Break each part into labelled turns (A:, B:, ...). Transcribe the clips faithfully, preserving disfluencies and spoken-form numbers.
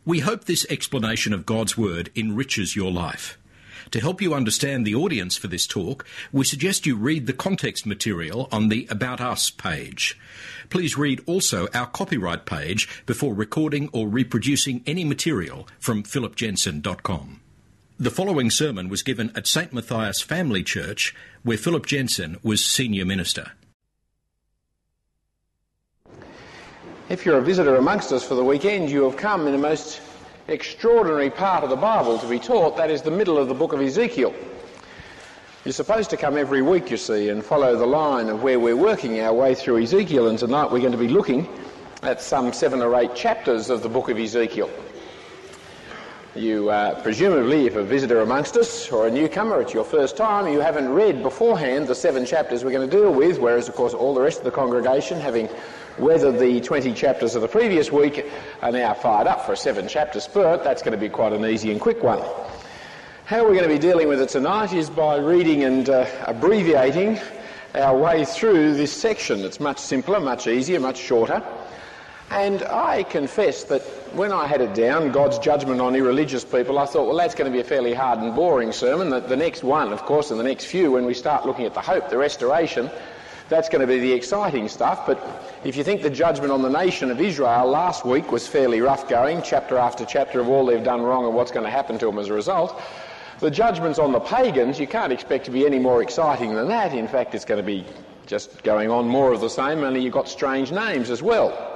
A: We hope this explanation of God's Word enriches your life. To help you understand the audience for this talk, we suggest you read the context material on the About Us page. Please read also our copyright page before recording or reproducing any material from philip jensen dot com. The following sermon was given at Saint Matthias Family Church, where Philip Jensen was senior minister.
B: If you're a visitor amongst us for the weekend, you have come in a most extraordinary part of the Bible to be taught. That is the middle of the book of Ezekiel. You're supposed to come every week, you see, and follow the line of where we're working our way through Ezekiel, and tonight we're going to be looking at some seven or eight chapters of the book of Ezekiel. You, uh, presumably, if a visitor amongst us or a newcomer, it's your first time, you haven't read beforehand the seven chapters we're going to deal with, whereas, of course, all the rest of the congregation, having weathered the twenty chapters of the previous week, are now fired up for a seven-chapter spurt. That's going to be quite an easy and quick one. How we're going to be dealing with it tonight is by reading and uh, abbreviating our way through this section. It's much simpler, much easier, much shorter. And I confess that when I had it down, God's judgment on irreligious people, I thought, well, that's going to be a fairly hard and boring sermon. The, the next one, of course, and the next few, when we start looking at the hope, the restoration, that's going to be the exciting stuff. But if you think the judgment on the nation of Israel last week was fairly rough going, chapter after chapter of all they've done wrong and what's going to happen to them as a result, the judgments on the pagans, you can't expect to be any more exciting than that. In fact, it's going to be just going on more of the same, only you've got strange names as well.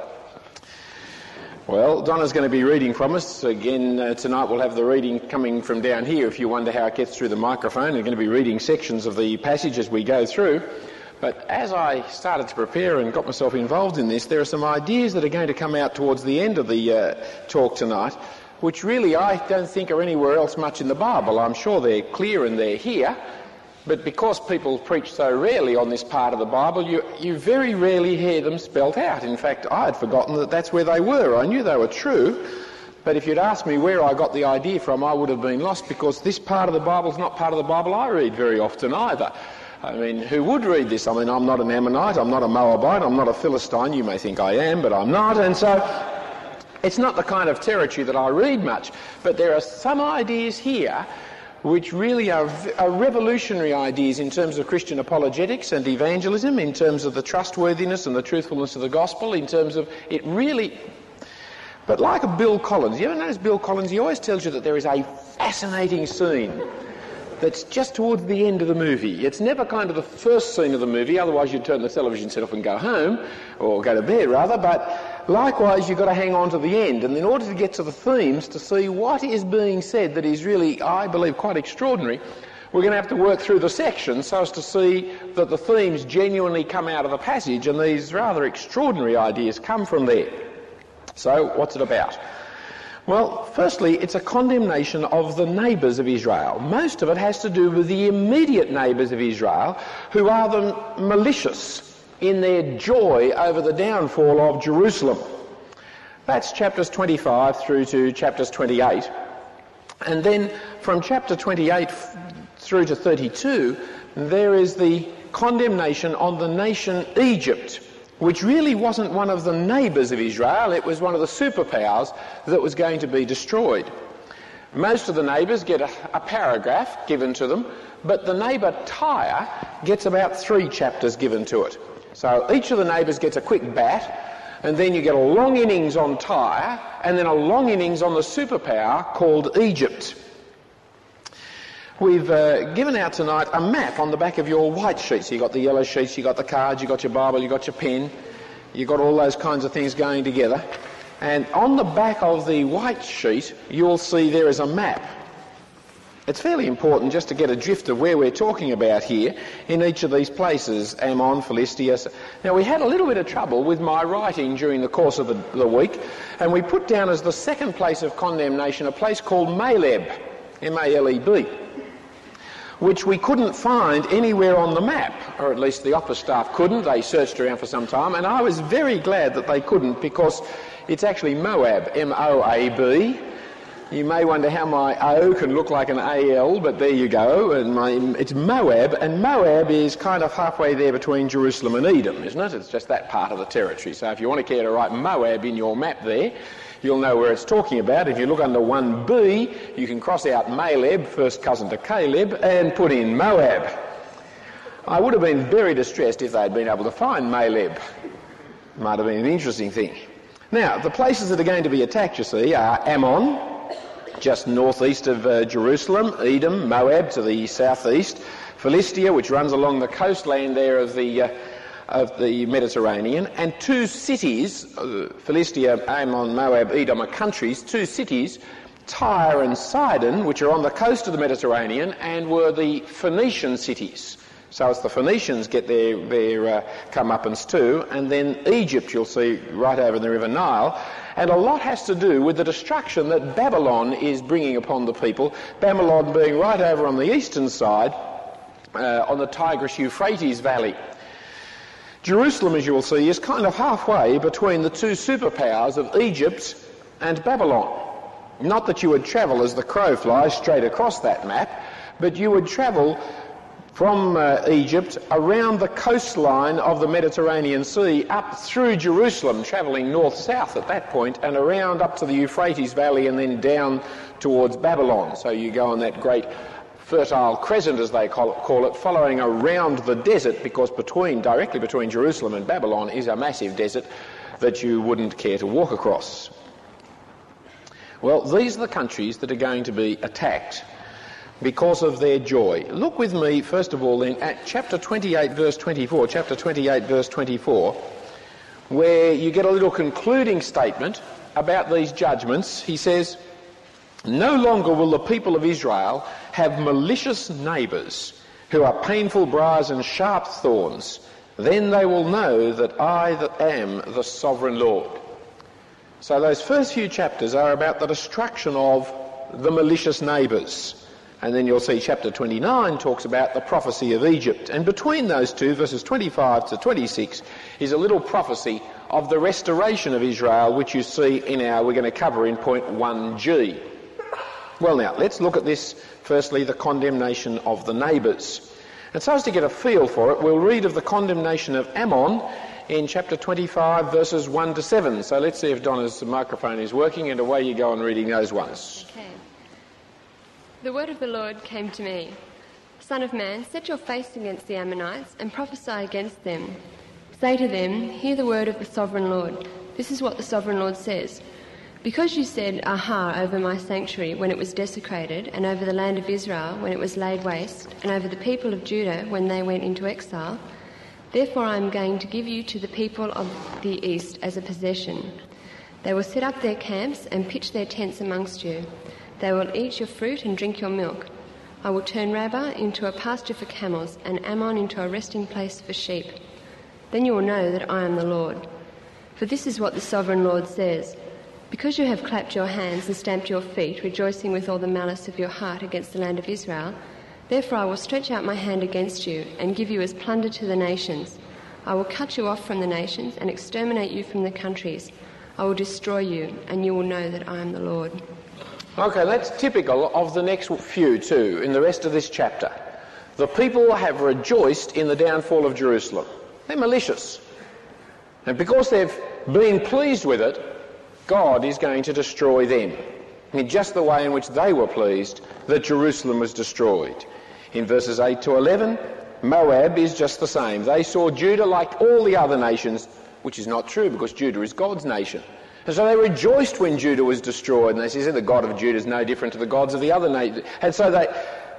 B: Well, Donna's going to be reading from us. Again, uh, tonight we'll have the reading coming from down here if you wonder how it gets through the microphone. We're going to be reading sections of the passage as we go through. But as I started to prepare and got myself involved in this, there are some ideas that are going to come out towards the end of the uh, talk tonight, which really I don't think are anywhere else much in the Bible. I'm sure they're clear and they're here, but because people preach so rarely on this part of the Bible, you, you very rarely hear them spelt out. In fact, I had forgotten that that's where they were. I knew they were true, but if you'd asked me where I got the idea from, I would have been lost, because this part of the Bible is not part of the Bible I read very often either. I mean, who would read this? I mean, I'm not an Ammonite, I'm not a Moabite, I'm not a Philistine. You may think I am, but I'm not. And so it's not the kind of territory that I read much. But there are some ideas here which really are, are revolutionary ideas in terms of Christian apologetics and evangelism, in terms of the trustworthiness and the truthfulness of the gospel, in terms of it really... But like a Bill Collins, you ever notice Bill Collins? He always tells you that there is a fascinating scene that's just towards the end of the movie. It's never kind of the first scene of the movie, otherwise you'd turn the television set off and go home, or go to bed rather, but likewise you've got to hang on to the end, and in order to get to the themes, to see what is being said that is really, I believe, quite extraordinary, we're going to have to work through the section so as to see that the themes genuinely come out of the passage, and these rather extraordinary ideas come from there. So, what's it about? Well, firstly, it's a condemnation of the neighbours of Israel. Most of it has to do with the immediate neighbours of Israel, who are the malicious in their joy over the downfall of Jerusalem. That's chapters twenty-five through to chapters twenty-eight. And then from chapter twenty-eight through to thirty-two, there is the condemnation on the nation Egypt, which really wasn't one of the neighbours of Israel, it was one of the superpowers that was going to be destroyed. Most of the neighbours get a, a paragraph given to them, but the neighbour Tyre gets about three chapters given to it. So each of the neighbours gets a quick bat, and then you get a long innings on Tyre, and then a long innings on the superpower called Egypt. We've uh, given out tonight a map on the back of your white sheets. You've got the yellow sheets, you've got the cards, you've got your Bible, you've got your pen, you've got all those kinds of things going together. And on the back of the white sheet, you'll see there is a map. It's fairly important just to get a drift of where we're talking about here in each of these places, Ammon, Philistia. Now, we had a little bit of trouble with my writing during the course of the, the week, and we put down as the second place of condemnation a place called Maleb, M A L E B. Which we couldn't find anywhere on the map, or at least the office staff couldn't. They searched around for some time, and I was very glad that they couldn't, because it's actually Moab, M O A B. You may wonder how my O can look like an A L, but there you go. And my, it's Moab, and Moab is kind of halfway there between Jerusalem and Edom, isn't it? It's just that part of the territory. So if you want to care to write Moab in your map there, you'll know where it's talking about. If you look under one B, you can cross out Maleb, first cousin to Caleb, and put in Moab. I would have been very distressed if they'd been able to find Maleb. Might have been an interesting thing. Now, the places that are going to be attacked, you see, are Ammon, just northeast of uh, Jerusalem, Edom, Moab to the southeast, Philistia, which runs along the coastland there of the uh, of the Mediterranean, and two cities, uh, Philistia, Ammon, Moab, Edom are countries, two cities, Tyre and Sidon, which are on the coast of the Mediterranean and were the Phoenician cities. So it's the Phoenicians get their, their uh, comeuppance too, and then Egypt you'll see right over the River Nile. And a lot has to do with the destruction that Babylon is bringing upon the people, Babylon being right over on the eastern side, uh, on the Tigris-Euphrates Valley. Jerusalem, as you will see, is kind of halfway between the two superpowers of Egypt and Babylon. Not that you would travel as the crow flies straight across that map, but you would travel from uh, Egypt around the coastline of the Mediterranean Sea up through Jerusalem, travelling north-south at that point, and around up to the Euphrates Valley and then down towards Babylon. So you go on that great fertile crescent, as they call it, call it, following around the desert, because between, directly between Jerusalem and Babylon is a massive desert that you wouldn't care to walk across. Well, these are the countries that are going to be attacked because of their joy. Look with me, first of all, then, at chapter twenty-eight, verse twenty-four, chapter twenty-eight, verse twenty-four, where you get a little concluding statement about these judgments. He says, "No longer will the people of Israel have malicious neighbours who are painful briars and sharp thorns. Then they will know that I that am the sovereign Lord." So those first few chapters are about the destruction of the malicious neighbours. And then you'll see chapter twenty-nine talks about the prophecy of Egypt. And between those two, verses twenty-five to twenty-six, is a little prophecy of the restoration of Israel, which you see in our, we're going to cover in point one G. Well now, let's look at this, firstly, the condemnation of the neighbours. And so as to get a feel for it, we'll read of the condemnation of Ammon in chapter twenty-five, verses one to seven. So let's see if Donna's microphone is working, and away you go on reading those ones.
C: Okay. The word of the Lord came to me. Son of man, set your face against the Ammonites and prophesy against them. Say to them, hear the word of the sovereign Lord. This is what the sovereign Lord says. Because you said, aha, over my sanctuary when it was desecrated, and over the land of Israel when it was laid waste, and over the people of Judah when they went into exile, therefore I am going to give you to the people of the east as a possession. They will set up their camps and pitch their tents amongst you. They will eat your fruit and drink your milk. I will turn Rabbah into a pasture for camels and Ammon into a resting place for sheep. Then you will know that I am the Lord. For this is what the sovereign Lord says. Because you have clapped your hands and stamped your feet, rejoicing with all the malice of your heart against the land of Israel, therefore I will stretch out my hand against you and give you as plunder to the nations. I will cut you off from the nations and exterminate you from the countries. I will destroy you, and you will know that I am the Lord.
B: Okay, that's typical of the next few too, in the rest of this chapter. The people have rejoiced in the downfall of Jerusalem. They're malicious. And because they've been pleased with it, God is going to destroy them in just the way in which they were pleased that Jerusalem was destroyed. In verses eight to eleven, Moab is just the same. They saw Judah like all the other nations, which is not true because Judah is God's nation. And so they rejoiced when Judah was destroyed, and they said the God of Judah is no different to the gods of the other nations. And so they,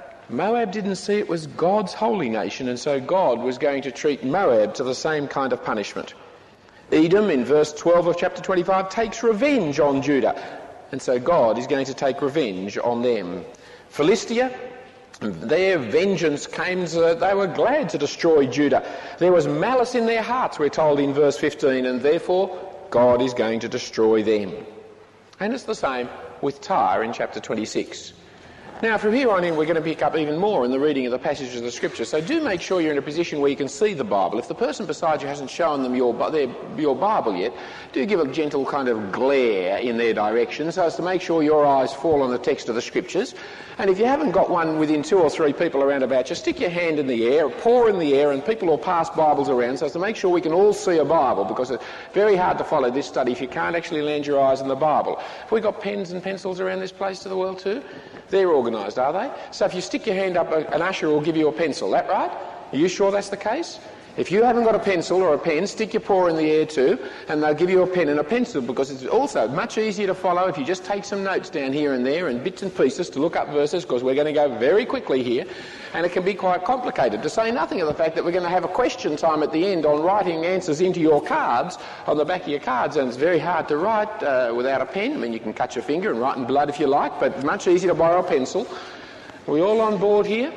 B: Moab didn't see it was God's holy nation, and so God was going to treat Moab to the same kind of punishment. Edom, in verse twelve of chapter twenty-five, takes revenge on Judah, and so God is going to take revenge on them. Philistia, their vengeance came so that they were glad to destroy Judah. There was malice in their hearts, we're told in verse fifteen, and therefore God is going to destroy them. And it's the same with Tyre in chapter twenty-six. Now, from here on in, we're going to pick up even more in the reading of the passages of the Scripture. So do make sure you're in a position where you can see the Bible. If the person beside you hasn't shown them your, their, your Bible yet, do give a gentle kind of glare in their direction so as to make sure your eyes fall on the text of the Scriptures. And if you haven't got one within two or three people around about you, stick your hand in the air, paw in the air, and people will pass Bibles around so as to make sure we can all see a Bible, because it's very hard to follow this study if you can't actually land your eyes on the Bible. Have we got pens and pencils around this place to the world too? They're organised, are they? So if you stick your hand up, an usher will give you a pencil. That right? Are you sure that's the case? If you haven't got a pencil or a pen, stick your paw in the air too, and they'll give you a pen and a pencil, because it's also much easier to follow if you just take some notes down here and there and bits and pieces to look up verses, because we're going to go very quickly here, and it can be quite complicated, to say nothing of the fact that we're going to have a question time at the end on writing answers into your cards, on the back of your cards, and it's very hard to write uh, without a pen. I mean, you can cut your finger and write in blood if you like, but much easier to borrow a pencil. Are we all on board here?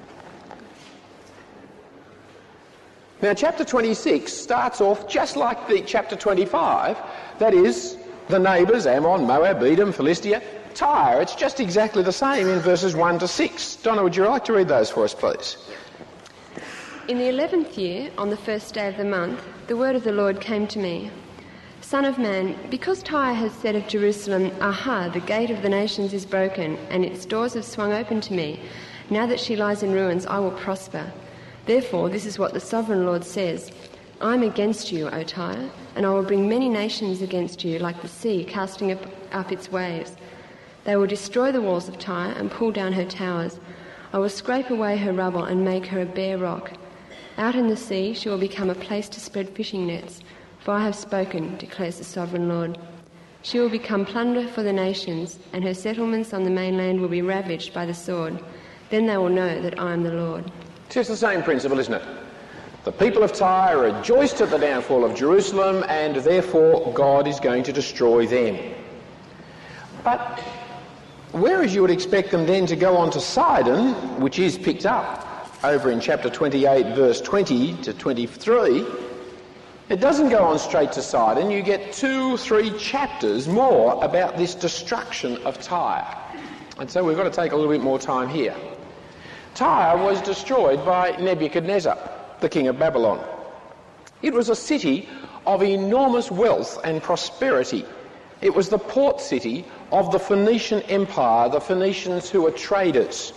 B: Now, chapter twenty-six starts off just like the chapter twenty-five, that is, the neighbours, Ammon, Moab, Edom, Philistia, Tyre. It's just exactly the same in verses one to six. Donna, would you like to read those for us, please?
C: In the eleventh year, on the first day of the month, the word of the Lord came to me. Son of man, because Tyre has said of Jerusalem, Aha, the gate of the nations is broken, and its doors have swung open to me, now that she lies in ruins, I will prosper. Therefore, this is what the Sovereign Lord says. I am against you, O Tyre, and I will bring many nations against you, like the sea casting up, up its waves. They will destroy the walls of Tyre and pull down her towers. I will scrape away her rubble and make her a bare rock. Out in the sea she will become a place to spread fishing nets, for I have spoken, declares the Sovereign Lord. She will become plunder for the nations, and her settlements on the mainland will be ravaged by the sword. Then they will know that I am the Lord.
B: It's the same principle, isn't it? The people of Tyre rejoiced at the downfall of Jerusalem, and therefore God is going to destroy them. But whereas you would expect them then to go on to Sidon, which is picked up over in chapter twenty-eight, verse twenty to twenty-three, it doesn't go on straight to Sidon. You get two, three chapters more about this destruction of Tyre. And so we've got to take a little bit more time here. Tyre was destroyed by Nebuchadnezzar, the king of Babylon. It was a city of enormous wealth and prosperity. It was the port city of the Phoenician Empire, the Phoenicians who were traders.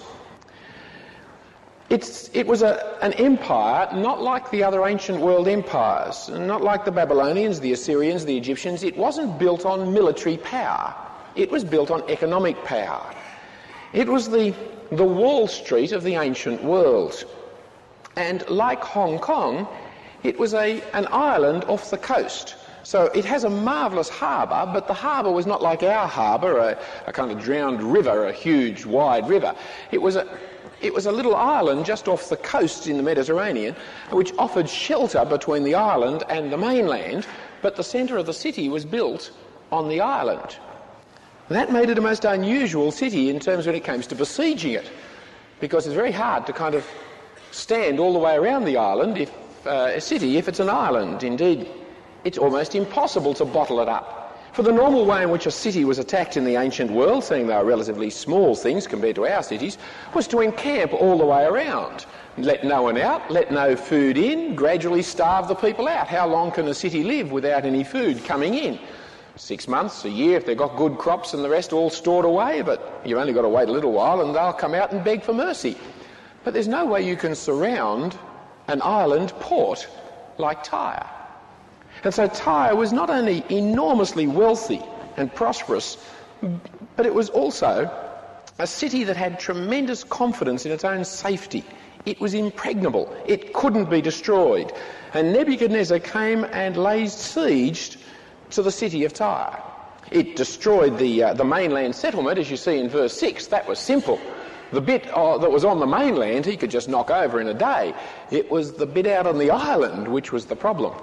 B: It's, it was a, an empire not like the other ancient world empires, not like the Babylonians, the Assyrians, the Egyptians. It wasn't built on military power. It was built on economic power. It was the the Wall Street of the ancient world. And like Hong Kong, it was a, an island off the coast. So it has a marvellous harbour, but the harbour was not like our harbour, a, a kind of drowned river, a huge, wide river. It was a, it was a little island just off the coast in the Mediterranean, which offered shelter between the island and the mainland, but the centre of the city was built on the island. That made it a most unusual city in terms when it comes to besieging it, because it's very hard to kind of stand all the way around the island, if uh, a city, if it's an island. Indeed, it's almost impossible to bottle it up. For the normal way in which a city was attacked in the ancient world, seeing they were relatively small things compared to our cities, was to encamp all the way around. Let no one out, let no food in, gradually starve the people out. How long can a city live without any food coming in? Six months, a year, if they've got good crops and the rest all stored away, but you've only got to wait a little while and they'll come out and beg for mercy. But there's no way you can surround an island port like Tyre. And so Tyre was not only enormously wealthy and prosperous, but it was also a city that had tremendous confidence in its own safety. It was impregnable. It couldn't be destroyed. And Nebuchadnezzar came and laid siege to the city of Tyre. It destroyed the uh, the mainland settlement, as you see in verse six. That was simple. The bit uh, that was on the mainland he could just knock over in a day. It was the bit out on the island which was the problem.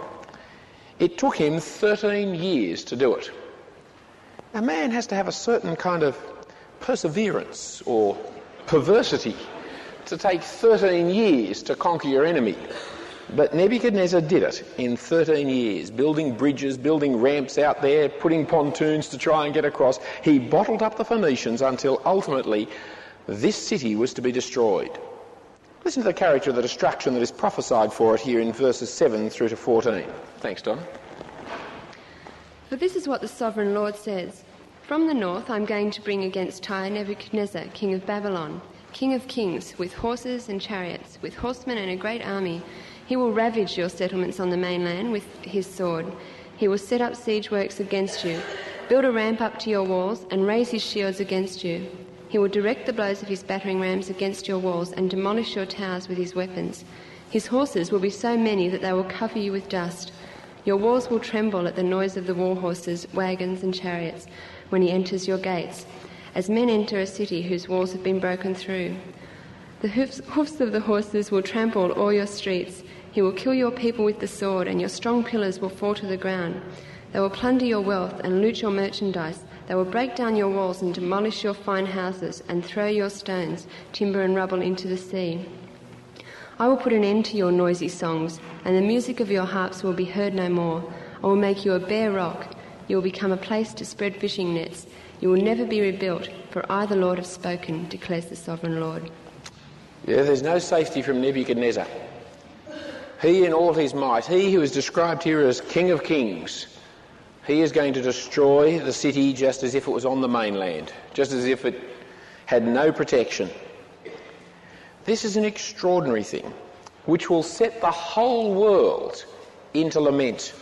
B: It took him thirteen years to do it. A man has to have a certain kind of perseverance or perversity to take thirteen years to conquer your enemy. But Nebuchadnezzar did it in thirteen years, building bridges, building ramps out there, putting pontoons to try and get across. He bottled up the Phoenicians until ultimately this city was to be destroyed. Listen to the character of the destruction that is prophesied for it here in verses seven through to fourteen. Thanks, Don.
C: For this is what the sovereign Lord says. From the north I'm going to bring against Tyre Nebuchadnezzar, king of Babylon, king of kings, with horses and chariots, with horsemen and a great army. He will ravage your settlements on the mainland with his sword. He will set up siege works against you, build a ramp up to your walls, and raise his shields against you. He will direct the blows of his battering rams against your walls and demolish your towers with his weapons. His horses will be so many that they will cover you with dust. Your walls will tremble at the noise of the war horses, wagons and chariots when he enters your gates, as men enter a city whose walls have been broken through. The hoofs, hoofs of the horses will trample all your streets. He will kill your people with the sword, and your strong pillars will fall to the ground. They will plunder your wealth and loot your merchandise. They will break down your walls and demolish your fine houses and throw your stones, timber and rubble into the sea. I will put an end to your noisy songs, and the music of your harps will be heard no more. I will make you a bare rock. You will become a place to spread fishing nets. You will never be rebuilt, for I, the Lord, have spoken, declares the sovereign Lord.
B: Yeah, there's no safety from Nebuchadnezzar. He in all his might, he who is described here as King of Kings, he is going to destroy the city just as if it was on the mainland, just as if it had no protection. This is an extraordinary thing, which will set the whole world into lament.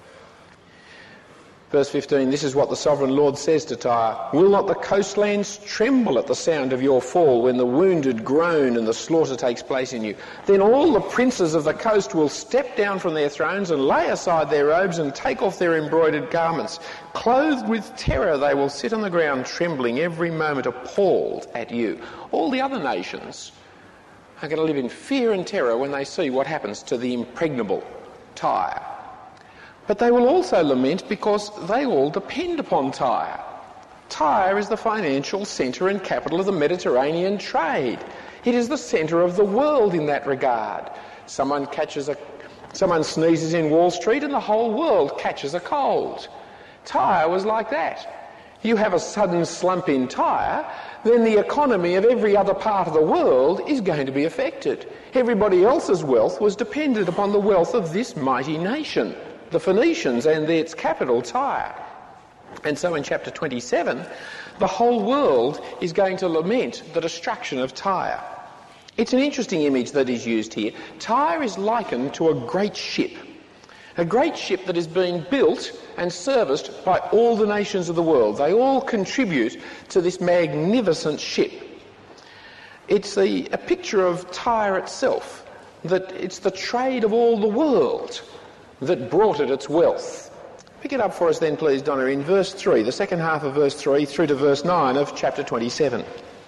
B: Verse fifteen, this is what the sovereign Lord says to Tyre. Will not the coastlands tremble at the sound of your fall when the wounded groan and the slaughter takes place in you? Then all the princes of the coast will step down from their thrones and lay aside their robes and take off their embroidered garments. Clothed with terror they will sit on the ground trembling every moment, appalled at you. All the other nations are going to live in fear and terror when they see what happens to the impregnable Tyre. But they will also lament because they all depend upon Tyre. Tyre is the financial centre and capital of the Mediterranean trade. It is the centre of the world in that regard. Someone catches a, someone sneezes in Wall Street and the whole world catches a cold. Tyre was like that. You have a sudden slump in Tyre, then the economy of every other part of the world is going to be affected. Everybody else's wealth was dependent upon the wealth of this mighty nation, the Phoenicians and its capital, Tyre. And so in chapter twenty-seven, the whole world is going to lament the destruction of Tyre. It's an interesting image that is used here. Tyre is likened to a great ship, a great ship that is being built and serviced by all the nations of the world. They all contribute to this magnificent ship. It's the, a picture of Tyre itself, that it's the trade of all the world that brought it its wealth. Pick it up for us then, please, Donna, in verse three, the second half of verse three through to verse nine of chapter twenty-seven.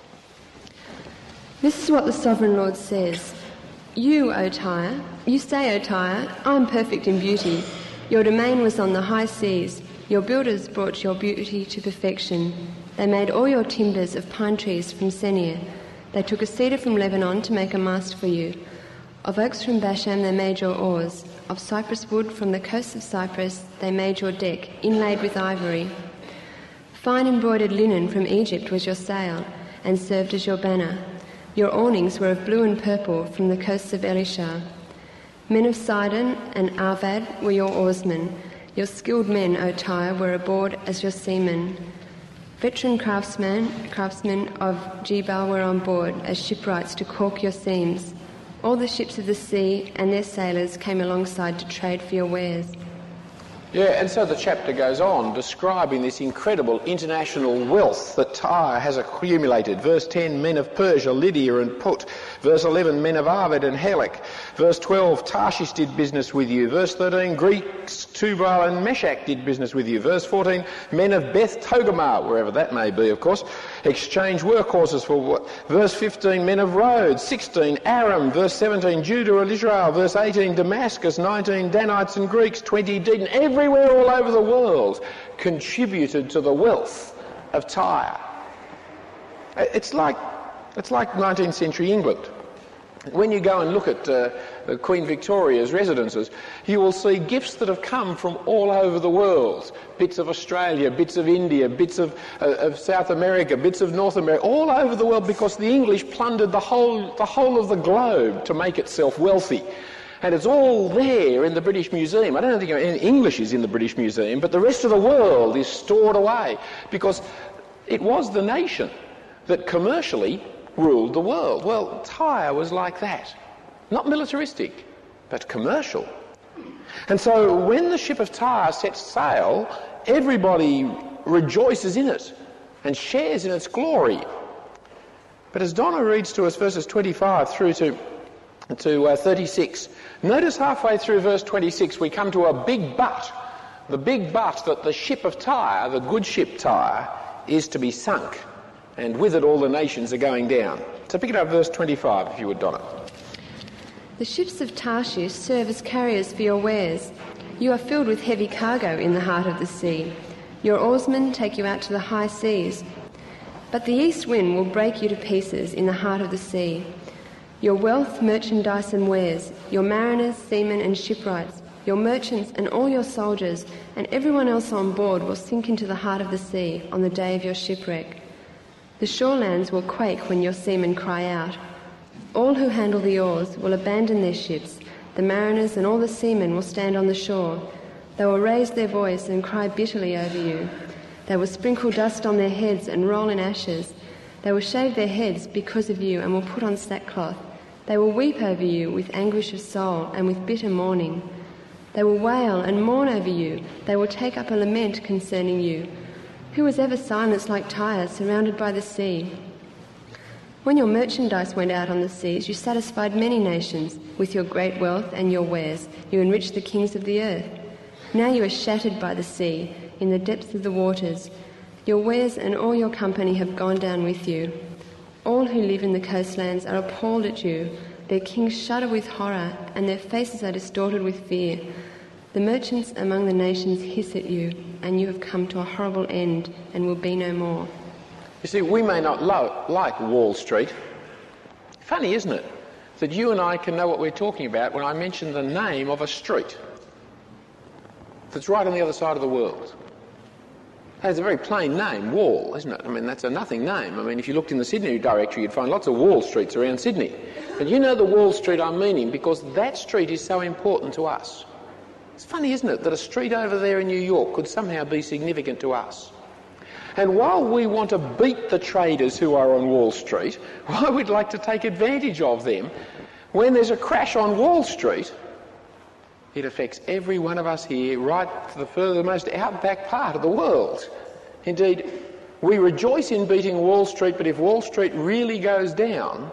C: This is what the sovereign Lord says. You, O Tyre, you say, O Tyre, I am perfect in beauty. Your domain was on the high seas. Your builders brought your beauty to perfection. They made all your timbers of pine trees from Senir. They took a cedar from Lebanon to make a mast for you. Of oaks from Bashan they made your oars. Of cypress wood from the coast of Cyprus they made your deck, inlaid with ivory. Fine embroidered linen from Egypt was your sail, and served as your banner. Your awnings were of blue and purple from the coasts of Elishah. Men of Sidon and Arvad were your oarsmen. Your skilled men, O Tyre, were aboard as your seamen. Veteran craftsmen, craftsmen of Jebal were on board as shipwrights to caulk your seams. All the ships of the sea and their sailors came alongside to trade for your wares.
B: Yeah, and so the chapter goes on describing this incredible international wealth that Tyre has accumulated. Verse ten, men of Persia, Lydia and Put. Verse eleven, men of Arvad and Helek. Verse twelve, Tarshish did business with you. Verse thirteen, Greeks, Tubal and Meshach did business with you. Verse fourteen, men of Beth Togarmah, wherever that may be, of course, exchange workhorses for what? Verse fifteen, men of Rhodes. sixteen, Aram. Verse seventeen, Judah and Israel. Verse eighteen, Damascus. nineteen, Danites and Greeks. twenty, Dedan. Everywhere all over the world contributed to the wealth of Tyre. It's like, it's like nineteenth century England. When you go and look at uh, Queen Victoria's residences, you will see gifts that have come from all over the world. Bits of Australia, bits of India, bits of, uh, of South America, bits of North America, all over the world, because the English plundered the whole, the whole of the globe to make itself wealthy. And it's all there in the British Museum. I don't think any English is in the British Museum, but the rest of the world is stored away, because it was the nation that commercially ruled the world. Well, Tyre was like that. Not militaristic, but commercial. And so when the ship of Tyre sets sail, everybody rejoices in it and shares in its glory. But as Donna reads to us verses twenty-five through to, to uh, thirty-six, notice halfway through verse twenty-six we come to a big but. The big but that the ship of Tyre, the good ship Tyre, is to be sunk. And with it all the nations are going down. So pick it up verse twenty-five, if you would, Donna.
C: The ships of Tarshish serve as carriers for your wares. You are filled with heavy cargo in the heart of the sea. Your oarsmen take you out to the high seas. But the east wind will break you to pieces in the heart of the sea. Your wealth, merchandise and wares, your mariners, seamen and shipwrights, your merchants and all your soldiers, and everyone else on board will sink into the heart of the sea on the day of your shipwreck. The shorelands will quake when your seamen cry out. All who handle the oars will abandon their ships. The mariners and all the seamen will stand on the shore. They will raise their voice and cry bitterly over you. They will sprinkle dust on their heads and roll in ashes. They will shave their heads because of you and will put on sackcloth. They will weep over you with anguish of soul and with bitter mourning. They will wail and mourn over you. They will take up a lament concerning you. Who was ever silenced like Tyre, surrounded by the sea? When your merchandise went out on the seas, you satisfied many nations. With your great wealth and your wares, you enriched the kings of the earth. Now you are shattered by the sea, in the depths of the waters. Your wares and all your company have gone down with you. All who live in the coastlands are appalled at you. Their kings shudder with horror, and their faces are distorted with fear. The merchants among the nations hiss at you, and you have come to a horrible end and will be no more.
B: You see, we may not lo- like Wall Street. Funny, isn't it, that you and I can know what we're talking about when I mention the name of a street that's right on the other side of the world. It's a very plain name, Wall, isn't it? I mean, that's a nothing name. I mean, if you looked in the Sydney directory, you'd find lots of Wall Streets around Sydney. But you know the Wall Street I'm meaning, because that street is so important to us. It's funny, isn't it, that a street over there in New York could somehow be significant to us. And while we want to beat the traders who are on Wall Street, why we'd like to take advantage of them, when there's a crash on Wall Street, it affects every one of us here, right to the furthermost outback part of the world. Indeed, we rejoice in beating Wall Street, but if Wall Street really goes down,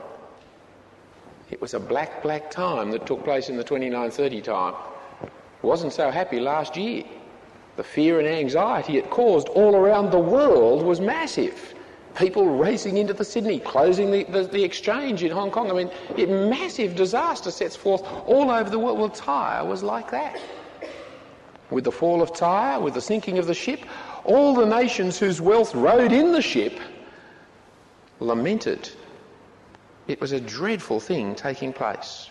B: it was a black, black time that took place in the twenty-nine thirty time. Wasn't so happy last year. The fear and anxiety it caused all around the world was massive. People racing into the Sydney, closing the, the, the exchange in Hong Kong. I mean, it, massive disaster sets forth all over the world. Well, Tyre was like that. With the fall of Tyre, with the sinking of the ship, all the nations whose wealth rode in the ship lamented. It was a dreadful thing taking place.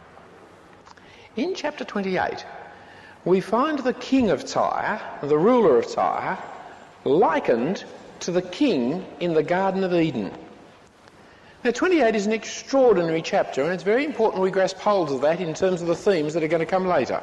B: In chapter twenty-eight, we find the king of Tyre, the ruler of Tyre, likened to the king in the Garden of Eden. Now, twenty-eight is an extraordinary chapter, and it's very important we grasp hold of that in terms of the themes that are going to come later.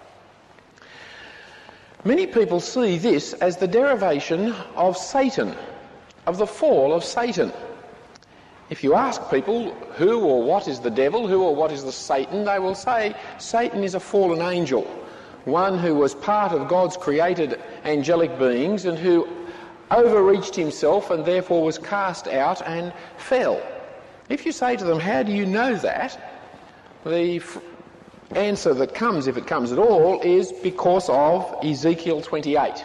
B: Many people see this as the derivation of Satan, of the fall of Satan. If you ask people who or what is the devil, who or what is the Satan, they will say Satan is a fallen angel, one who was part of God's created angelic beings and who overreached himself and therefore was cast out and fell. If you say to them, how do you know that? The f- answer that comes, if it comes at all, is because of Ezekiel twenty-eight.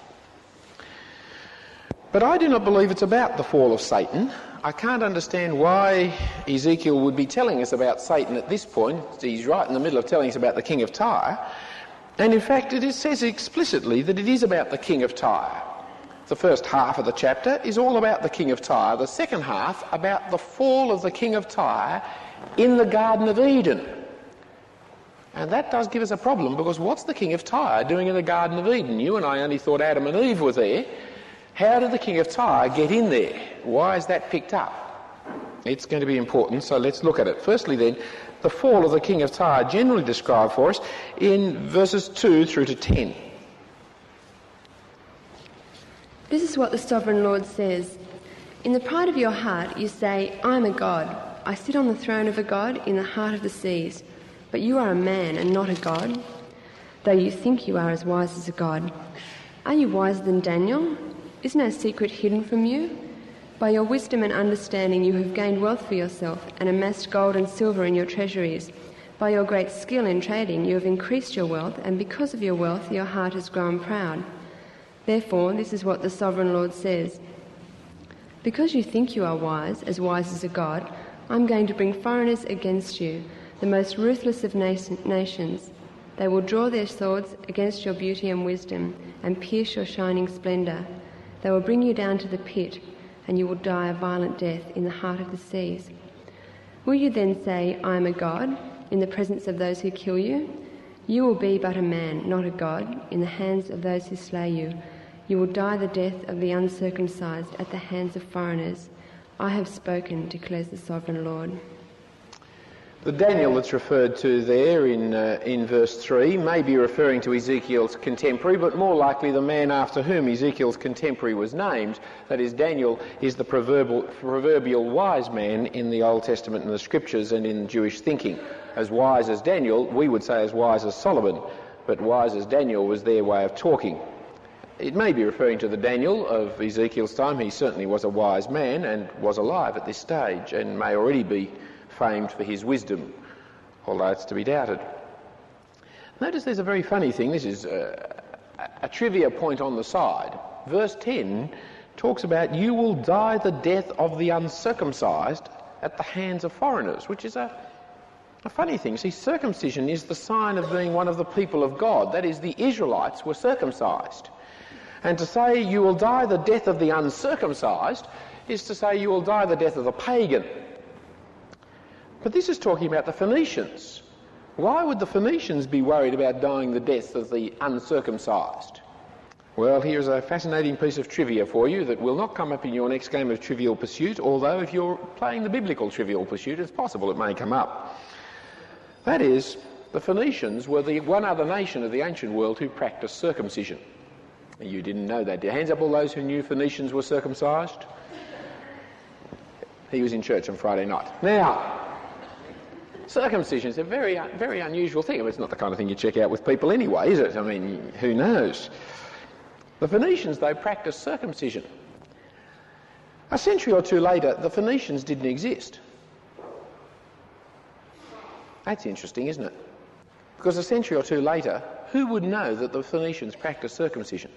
B: But I do not believe it's about the fall of Satan. I can't understand why Ezekiel would be telling us about Satan at this point. He's right in the middle of telling us about the king of Tyre. And in fact, it is, says explicitly that it is about the king of Tyre. The first half of the chapter is all about the king of Tyre. The second half about the fall of the king of Tyre in the Garden of Eden. And that does give us a problem, because what's the king of Tyre doing in the Garden of Eden? You and I only thought Adam and Eve were there. How did the king of Tyre get in there? Why is that picked up? It's going to be important, so let's look at it. Firstly then, the fall of the king of Tyre generally described for us in verses two through to ten.
C: This is what the Sovereign Lord says. In the pride of your heart you say, I am a god. I sit on the throne of a god in the heart of the seas. But you are a man and not a god, though you think you are as wise as a god. Are you wiser than Daniel? Is no secret hidden from you? By your wisdom and understanding you have gained wealth for yourself and amassed gold and silver in your treasuries. By your great skill in trading you have increased your wealth, and because of your wealth your heart has grown proud. Therefore, this is what the Sovereign Lord says. Because you think you are wise, as wise as a god, I'm going to bring foreigners against you, the most ruthless of nations. They will draw their swords against your beauty and wisdom and pierce your shining splendour. They will bring you down to the pit, and you will die a violent death in the heart of the seas. Will you then say, I am a god, in the presence of those who kill you? You will be but a man, not a god, in the hands of those who slay you. You will die the death of the uncircumcised at the hands of foreigners. I have spoken, declares the Sovereign Lord.
B: The Daniel that's referred to there in, uh, in verse three may be referring to Ezekiel's contemporary, but more likely the man after whom Ezekiel's contemporary was named, that is, Daniel, is the proverbial, proverbial wise man in the Old Testament and the Scriptures and in Jewish thinking. As wise as Daniel, we would say as wise as Solomon, but wise as Daniel was their way of talking. It may be referring to the Daniel of Ezekiel's time. He certainly was a wise man and was alive at this stage and may already be famed for his wisdom, although it's to be doubted. Notice there's a very funny thing. This is a, a trivia point on the side. Verse ten talks about you will die the death of the uncircumcised at the hands of foreigners, which is a, a funny thing. See, circumcision is the sign of being one of the people of God. That is, the Israelites were circumcised. And to say you will die the death of the uncircumcised is to say you will die the death of the pagan. But this is talking about the Phoenicians. Why would the Phoenicians be worried about dying the death of the uncircumcised? Well, here's a fascinating piece of trivia for you that will not come up in your next game of Trivial Pursuit, although if you're playing the biblical Trivial Pursuit, it's possible it may come up. That is, the Phoenicians were the one other nation of the ancient world who practiced circumcision. You didn't know that. Hands up all those who knew Phoenicians were circumcised. He was in church on Friday night. Now, circumcision is a very, very unusual thing. I mean, it's not the kind of thing you check out with people anyway, is it? I mean, who knows? The Phoenicians, though, practiced circumcision. A century or two later, the Phoenicians didn't exist. That's interesting, isn't it? Because a century or two later, who would know that the Phoenicians practiced circumcision?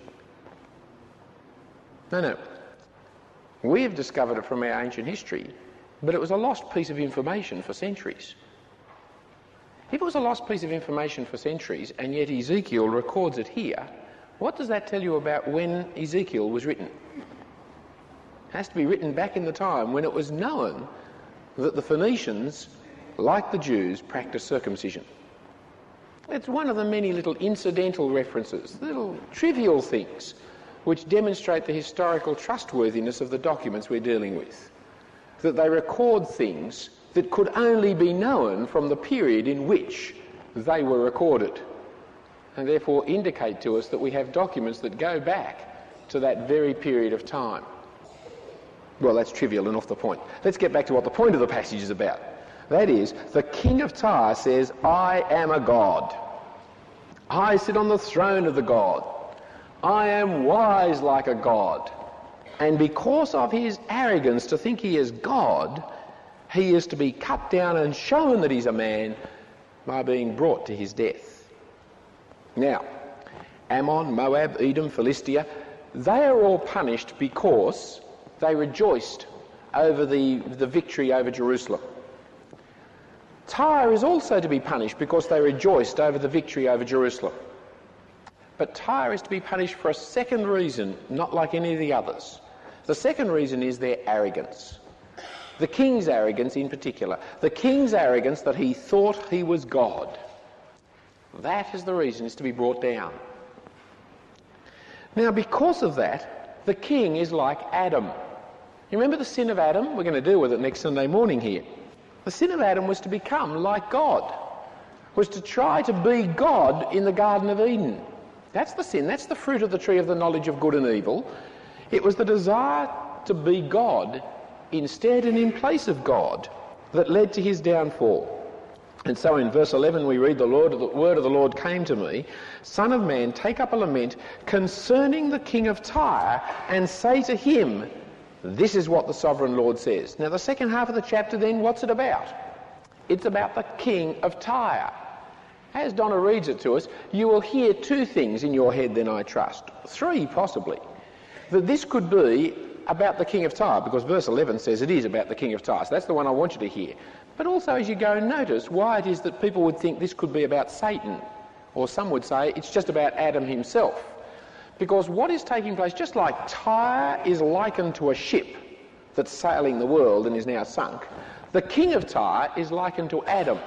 B: No, no. We have discovered it from our ancient history, but it was a lost piece of information for centuries. If it was a lost piece of information for centuries, and yet Ezekiel records it here, what does that tell you about when Ezekiel was written? It has to be written back in the time when it was known that the Phoenicians, like the Jews, practiced circumcision. It's one of the many little incidental references, little trivial things, which demonstrate the historical trustworthiness of the documents we're dealing with. That they record things that could only be known from the period in which they were recorded, and therefore indicate to us that we have documents that go back to that very period of time. Well, that's trivial and off the point. Let's get back to what the point of the passage is about. That is, the king of Tyre says, I am a god. I sit on the throne of the god. I am wise like a god. And because of his arrogance to think he is God, he is to be cut down and shown that he's a man by being brought to his death. Now, Ammon, Moab, Edom, Philistia, they are all punished because they rejoiced over the, the victory over Jerusalem. Tyre is also to be punished because they rejoiced over the victory over Jerusalem. But Tyre is to be punished for a second reason, not like any of the others. The second reason is their arrogance. The king's arrogance in particular. The king's arrogance that he thought he was God. That is the reason it's to be brought down. Now, because of that, the king is like Adam. You remember the sin of Adam? We're going to deal with it next Sunday morning here. The sin of Adam was to become like God, was to try to be God in the Garden of Eden. That's the sin. That's the fruit of the tree of the knowledge of good and evil. It was the desire to be God instead and in place of God that led to his downfall. And so in verse eleven we read, the, Lord, the word of the Lord came to me, Son of man, take up a lament concerning the king of Tyre and say to him, this is what the sovereign Lord says. Now the second half of the chapter then, what's it about? It's about the king of Tyre. As Donna reads it to us, you will hear two things in your head then, I trust. Three, possibly. That this could be about the king of Tyre, because verse eleven says it is about the king of Tyre. So that's the one I want you to hear. But also as you go, notice why it is that people would think this could be about Satan. Or some would say it's just about Adam himself. Because what is taking place, just like Tyre is likened to a ship that's sailing the world and is now sunk, the king of Tyre is likened to Adam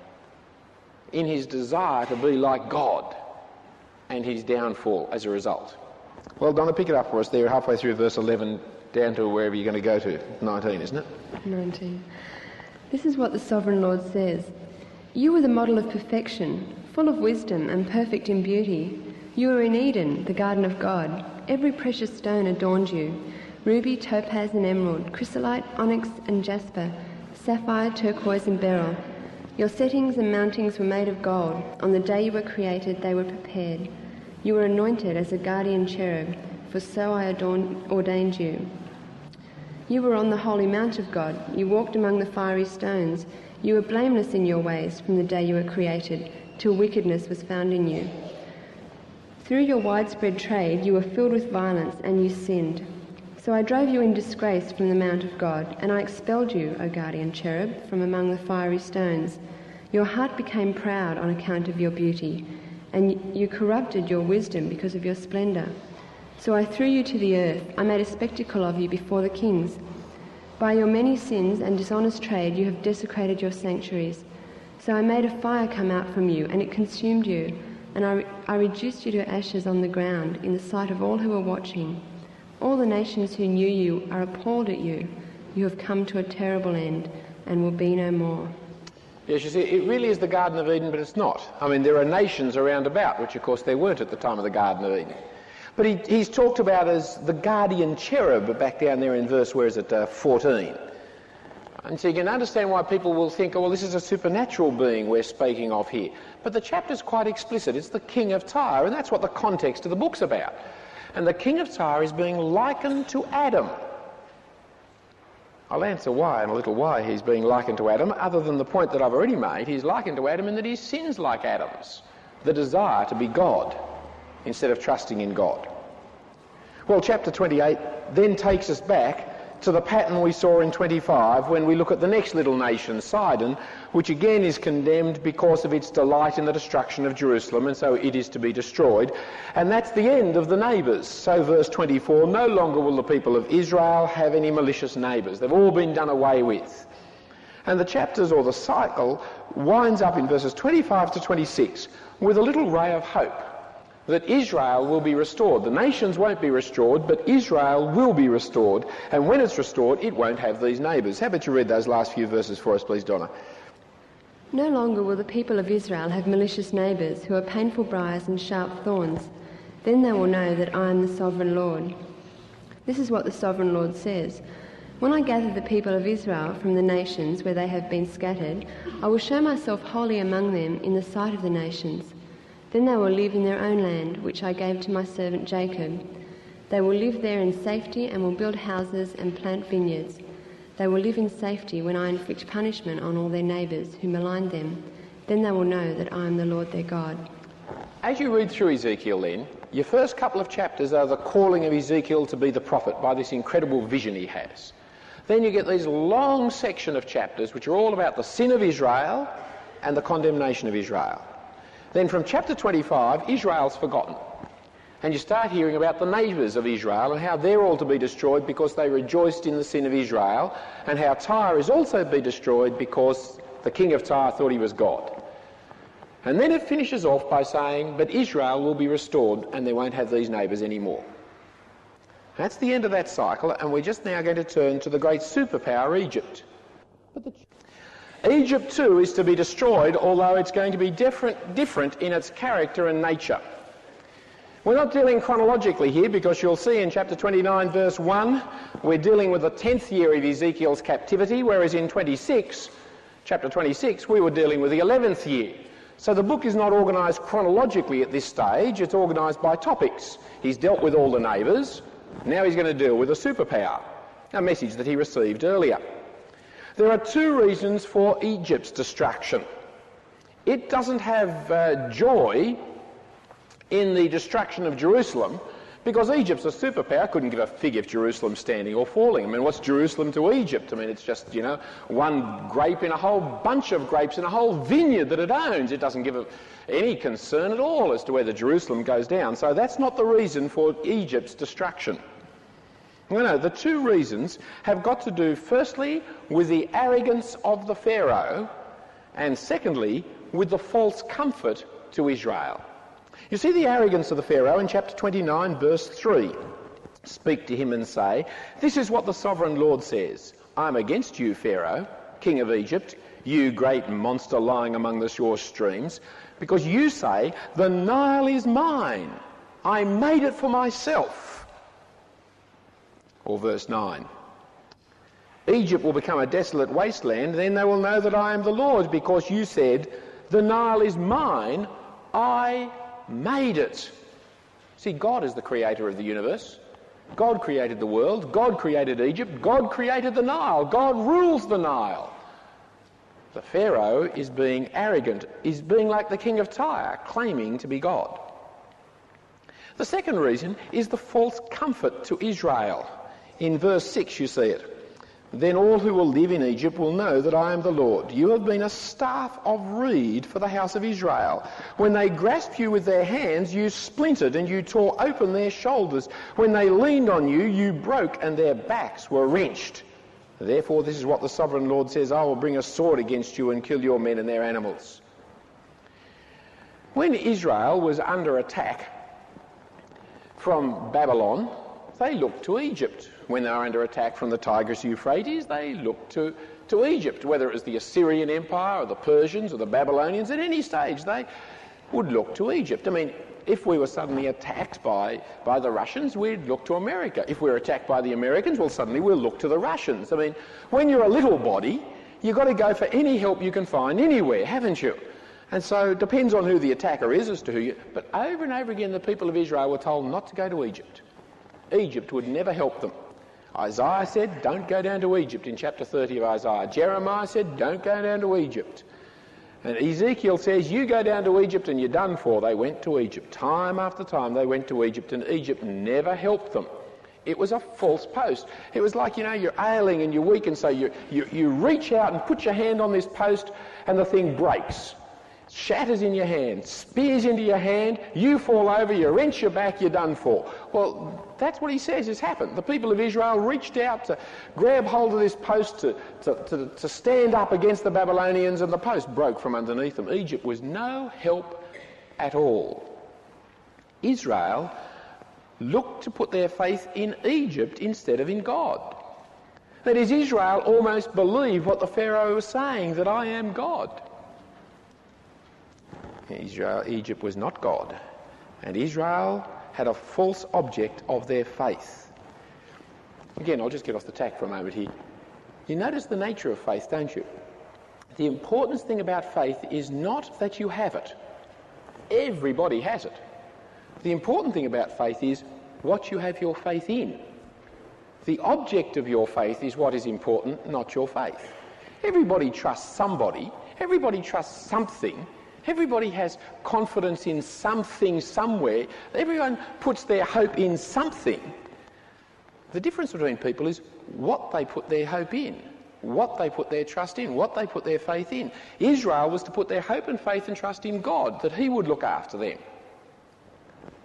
B: in his desire to be like God and his downfall as a result. Well, Donna, pick it up for us there halfway through verse eleven down to wherever you're going to go to, nineteen, isn't it?
C: nineteen. This is what the Sovereign Lord says. You were the model of perfection, full of wisdom and perfect in beauty. You were in Eden, the garden of God. Every precious stone adorned you. Ruby, topaz and emerald, chrysolite, onyx and jasper, sapphire, turquoise and beryl. Your settings and mountings were made of gold. On the day you were created, they were prepared. You were anointed as a guardian cherub, for so I adorned, ordained you. You were on the holy mount of God. You walked among the fiery stones. You were blameless in your ways from the day you were created, till wickedness was found in you. Through your widespread trade, you were filled with violence, and you sinned. So I drove you in disgrace from the mount of God, and I expelled you, O guardian cherub, from among the fiery stones. Your heart became proud on account of your beauty, and you corrupted your wisdom because of your splendour. So I threw you to the earth. I made a spectacle of you before the kings. By your many sins and dishonest trade, you have desecrated your sanctuaries. So I made a fire come out from you, and it consumed you, and I, re- I reduced you to ashes on the ground in the sight of all who were watching. All the nations who knew you are appalled at you. You have come to a terrible end and will be no more.
B: Yes, you see, it really is the Garden of Eden, but it's not. I mean, there are nations around about, which of course there weren't at the time of the Garden of Eden. But he, he's talked about as the guardian cherub back down there in verse, where is it, uh, fourteen. And so you can understand why people will think, oh, well, this is a supernatural being we're speaking of here. But the chapter's quite explicit. It's the king of Tyre, and that's what the context of the book's about. And the king of Tyre is being likened to Adam. I'll answer why in a little while he's being likened to Adam, other than the point that I've already made. He's likened to Adam in that he sins like Adam's, the desire to be God instead of trusting in God. Well, chapter twenty-eight then takes us back to the pattern we saw in twenty-five when we look at the next little nation, Sidon, which again is condemned because of its delight in the destruction of Jerusalem, and so it is to be destroyed. And that's the end of the neighbours. So verse twenty-four, no longer will the people of Israel have any malicious neighbours. They've all been done away with. And the chapters, or the cycle, winds up in verses twenty-five to twenty-six with a little ray of hope that Israel will be restored. The nations won't be restored, but Israel will be restored. And when it's restored, it won't have these neighbours. How about you read those last few verses for us, please, Donna?
C: No longer will the people of Israel have malicious neighbours who are painful briars and sharp thorns. Then they will know that I am the Sovereign Lord. This is what the Sovereign Lord says. When I gather the people of Israel from the nations where they have been scattered, I will show myself holy among them in the sight of the nations. Then they will live in their own land, which I gave to my servant Jacob. They will live there in safety and will build houses and plant vineyards. They will live in safety when I inflict punishment on all their neighbours who maligned them. Then they will know that I am the Lord their God.
B: As you read through Ezekiel then, your first couple of chapters are the calling of Ezekiel to be the prophet by this incredible vision he has. Then you get these long section of chapters which are all about the sin of Israel and the condemnation of Israel. Then from chapter twenty-five, Israel's forgotten. And you start hearing about the neighbours of Israel and how they're all to be destroyed because they rejoiced in the sin of Israel, and how Tyre is also to be destroyed because the king of Tyre thought he was God. And then it finishes off by saying, but Israel will be restored and they won't have these neighbours anymore. That's the end of that cycle, and we're just now going to turn to the great superpower, Egypt. But the Egypt too is to be destroyed, although it's going to be different, different in its character and nature. We're not dealing chronologically here, because you'll see in chapter twenty-nine verse one we're dealing with the tenth year of Ezekiel's captivity, whereas in twenty-six, chapter twenty-six, we were dealing with the eleventh year. So the book is not organised chronologically at this stage, it's organised by topics. He's dealt with all the neighbours, now he's going to deal with a superpower, a message that he received earlier. There are two reasons for Egypt's destruction. It doesn't have uh, joy in the destruction of Jerusalem, because Egypt's a superpower, couldn't give a fig if Jerusalem's standing or falling. I mean, what's Jerusalem to Egypt? I mean, it's just, you know, one grape in a whole bunch of grapes in a whole vineyard that it owns. It doesn't give a, any concern at all as to whether Jerusalem goes down. So that's not the reason for Egypt's destruction. No, no, the two reasons have got to do, firstly, with the arrogance of the Pharaoh, and secondly, with the false comfort to Israel. You see the arrogance of the Pharaoh in chapter twenty-nine, verse three. Speak to him and say, this is what the sovereign Lord says. I'm against you, Pharaoh, king of Egypt, you great monster lying among the shore streams, because you say, the Nile is mine. I made it for myself. Or verse nine. Egypt will become a desolate wasteland, then they will know that I am the Lord, because you said, the Nile is mine, I made it. See, God is the creator of the universe. God created the world. God created Egypt. God created the Nile. God rules the Nile. The Pharaoh is being arrogant, is being like the king of Tyre, claiming to be God. The second reason is the false comfort to Israel. In verse six you see it. Then all who will live in Egypt will know that I am the Lord. You have been a staff of reed for the house of Israel. When they grasped you with their hands, you splintered and you tore open their shoulders. When they leaned on you, you broke and their backs were wrenched. Therefore, this is what the sovereign Lord says, I will bring a sword against you and kill your men and their animals. When Israel was under attack from Babylon, they looked to Egypt. When they were under attack from the Tigris Euphrates, they looked to, to Egypt. Whether it was the Assyrian Empire or the Persians or the Babylonians, at any stage they would look to Egypt. I mean, if we were suddenly attacked by, by the Russians, we'd look to America. If we were attacked by the Americans, well, suddenly we'll look to the Russians. I mean, when you're a little body, you've got to go for any help you can find anywhere, haven't you? And so it depends on who the attacker is as to who you... But over and over again, the people of Israel were told not to go to Egypt. Egypt would never help them. Isaiah said, don't go down to Egypt in chapter thirty of Isaiah. Jeremiah said, don't go down to Egypt. And Ezekiel says, you go down to Egypt and you're done for. They went to Egypt. Time after time they went to Egypt, and Egypt never helped them. It was a false post. It was like, you know, you're ailing and you're weak, and so you, you, you reach out and put your hand on this post and the thing breaks. Shatters in your hand, spears into your hand, you fall over, you wrench your back, you're done for. Well, that's what he says has happened. The people of Israel reached out to grab hold of this post to, to, to, to stand up against the Babylonians, and the post broke from underneath them. Egypt was no help at all. Israel looked to put their faith in Egypt instead of in God. That is, Israel almost believed what the Pharaoh was saying, that I am God. Israel, Egypt was not God, and Israel had a false object of their faith. Again, I'll just get off the tack for a moment here. You notice the nature of faith, don't you? The important thing about faith is not that you have it. Everybody has it. The important thing about faith is what you have your faith in. The object of your faith is what is important, not your faith. Everybody trusts somebody. Everybody trusts something. Everybody has confidence in something somewhere. Everyone puts their hope in something. The difference between people is what they put their hope in, what they put their trust in, what they put their faith in. Israel was to put their hope and faith and trust in God, that he would look after them.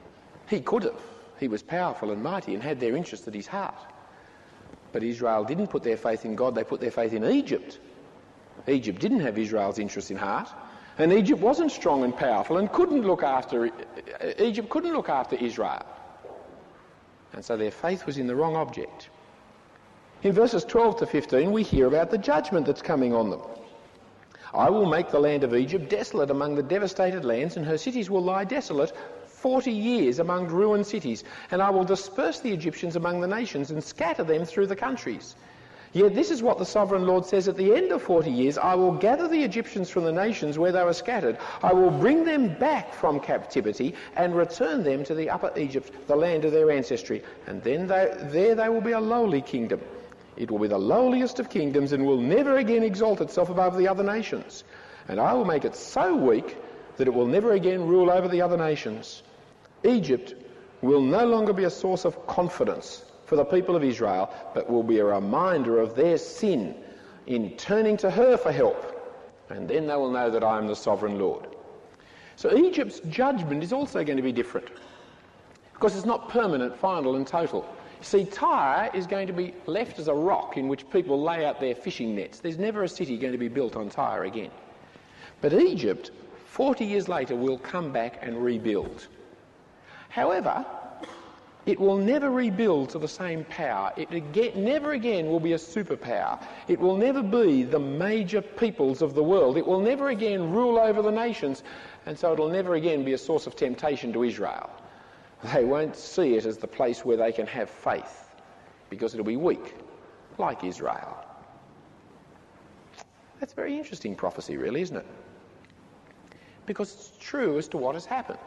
B: He could have. He was powerful and mighty and had their interest at his heart. But Israel didn't put their faith in God, they put their faith in Egypt. Egypt didn't have Israel's interest in heart, and Egypt wasn't strong and powerful and couldn't look after, Egypt couldn't look after Israel. And so their faith was in the wrong object. In verses twelve to fifteen, we hear about the judgment that's coming on them. I will make the land of Egypt desolate among the devastated lands, and her cities will lie desolate forty years among ruined cities, and I will disperse the Egyptians among the nations and scatter them through the countries. Yet this is what the Sovereign Lord says: at the end of forty years I will gather the Egyptians from the nations where they were scattered. I will bring them back from captivity and return them to the Upper Egypt, the land of their ancestry, and then they, there they will be a lowly kingdom. It will be the lowliest of kingdoms and will never again exalt itself above the other nations. And I will make it so weak that it will never again rule over the other nations. Egypt will no longer be a source of confidence for the people of Israel, but will be a reminder of their sin in turning to her for help. And then they will know that I am the sovereign Lord. So Egypt's judgment is also going to be different, because it's not permanent, final and total. See, Tyre is going to be left as a rock in which people lay out their fishing nets. There's never a city going to be built on Tyre again. But Egypt, forty years later, will come back and rebuild. However, it will never rebuild to the same power. It again, never again will be a superpower. It will never be the major peoples of the world. It will never again rule over the nations, and so it will never again be a source of temptation to Israel. They won't see it as the place where they can have faith, because it'll be weak, like Israel. That's a very interesting prophecy, really, isn't it? Because it's true as to what has happened.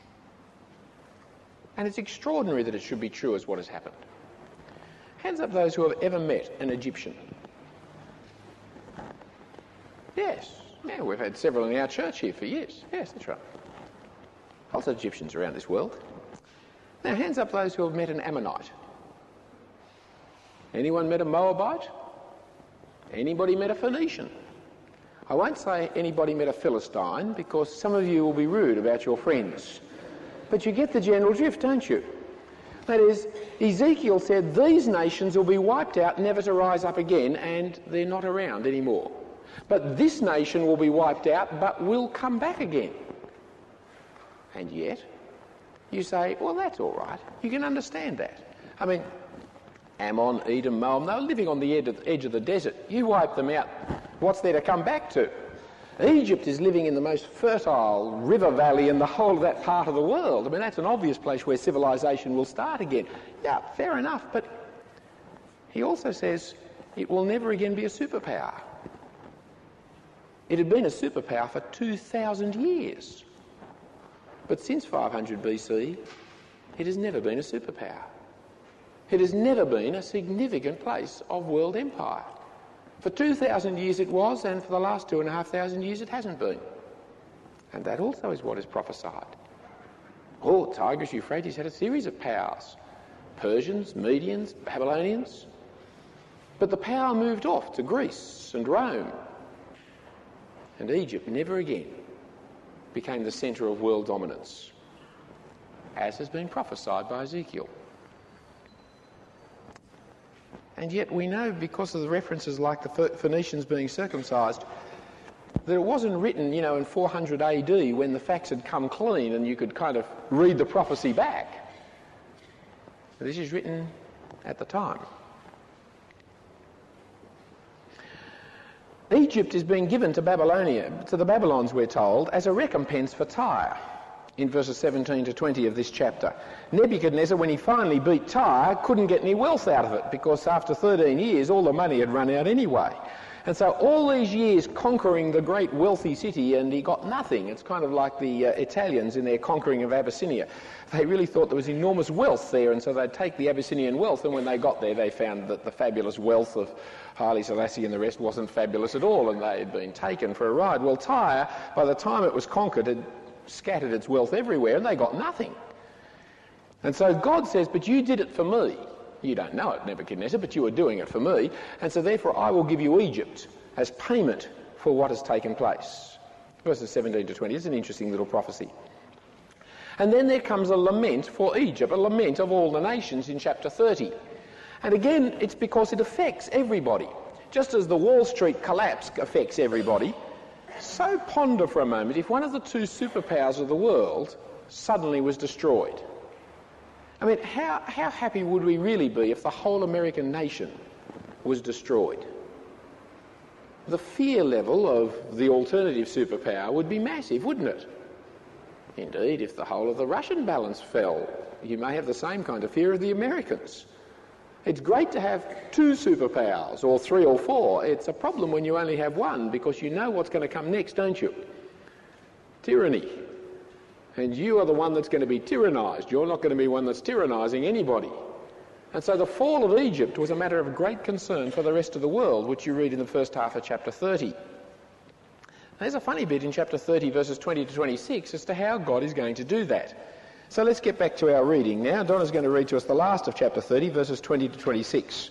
B: And it's extraordinary that it should be true as what has happened. Hands up those who have ever met an Egyptian. Yes. Yeah, we've had several in our church here for years. Yes, that's right. Lots of Egyptians around this world. Now, hands up those who have met an Ammonite. Anyone met a Moabite? Anybody met a Phoenician? I won't say anybody met a Philistine, because some of you will be rude about your friends. But you get the general drift, don't you? That is, Ezekiel said these nations will be wiped out, never to rise up again, and they're not around anymore. But this nation will be wiped out, but will come back again. And yet, you say, well, that's all right. You can understand that. I mean, Ammon, Edom, Moab, they were living on the edge of the desert. You wipe them out, what's there to come back to? Egypt is living in the most fertile river valley in the whole of that part of the world. I mean, that's an obvious place where civilization will start again. Yeah, fair enough, but he also says it will never again be a superpower. It had been a superpower for two thousand years. But since five hundred B C, it has never been a superpower. It has never been a significant place of world empire. For two thousand years it was, and for the last two and a half thousand years it hasn't been. And that also is what is prophesied. Oh, Tigris, Euphrates had a series of powers. Persians, Medians, Babylonians. But the power moved off to Greece and Rome. And Egypt never again became the centre of world dominance, as has been prophesied by Ezekiel. And yet we know, because of the references like the Phoenicians being circumcised, that it wasn't written, you know, in four hundred A D when the facts had come clean and you could kind of read the prophecy back. This is written at the time. Egypt is being given to Babylonia, to the Babylons, we're told, as a recompense for Tyre, in verses seventeen to twenty of this chapter. Nebuchadnezzar, when he finally beat Tyre, couldn't get any wealth out of it, because after thirteen years all the money had run out anyway. And so all these years conquering the great wealthy city, and he got nothing. It's kind of like the uh, Italians in their conquering of Abyssinia. They really thought there was enormous wealth there, and so they'd take the Abyssinian wealth, and when they got there they found that the fabulous wealth of Haile Selassie and the rest wasn't fabulous at all, and they had been taken for a ride. Well, Tyre, by the time it was conquered, had scattered its wealth everywhere, and they got nothing. And so God says, but you did it for me. You don't know it, Nebuchadnezzar, but you are doing it for me, and so therefore I will give you Egypt as payment for what has taken place. Verses seventeen to twenty is an interesting little prophecy. And then there comes a lament for Egypt, a lament of all the nations in chapter thirty. And again, it's because it affects everybody. Just as the Wall Street collapse affects everybody, so ponder for a moment if one of the two superpowers of the world suddenly was destroyed. I mean, how, how happy would we really be if the whole American nation was destroyed? The fear level of the alternative superpower would be massive, wouldn't it? Indeed, if the whole of the Russian balance fell, you may have the same kind of fear of the Americans. It's great to have two superpowers, or three or four. It's a problem when you only have one, because you know what's going to come next, don't you? Tyranny. And you are the one that's going to be tyrannised. You're not going to be one that's tyrannising anybody. And so the fall of Egypt was a matter of great concern for the rest of the world, which you read in the first half of chapter thirty. There's a funny bit in chapter thirty, verses twenty to twenty-six, as to how God is going to do that. So let's get back to our reading now. Donna's going to read to us the last of chapter thirty, verses twenty to twenty-six.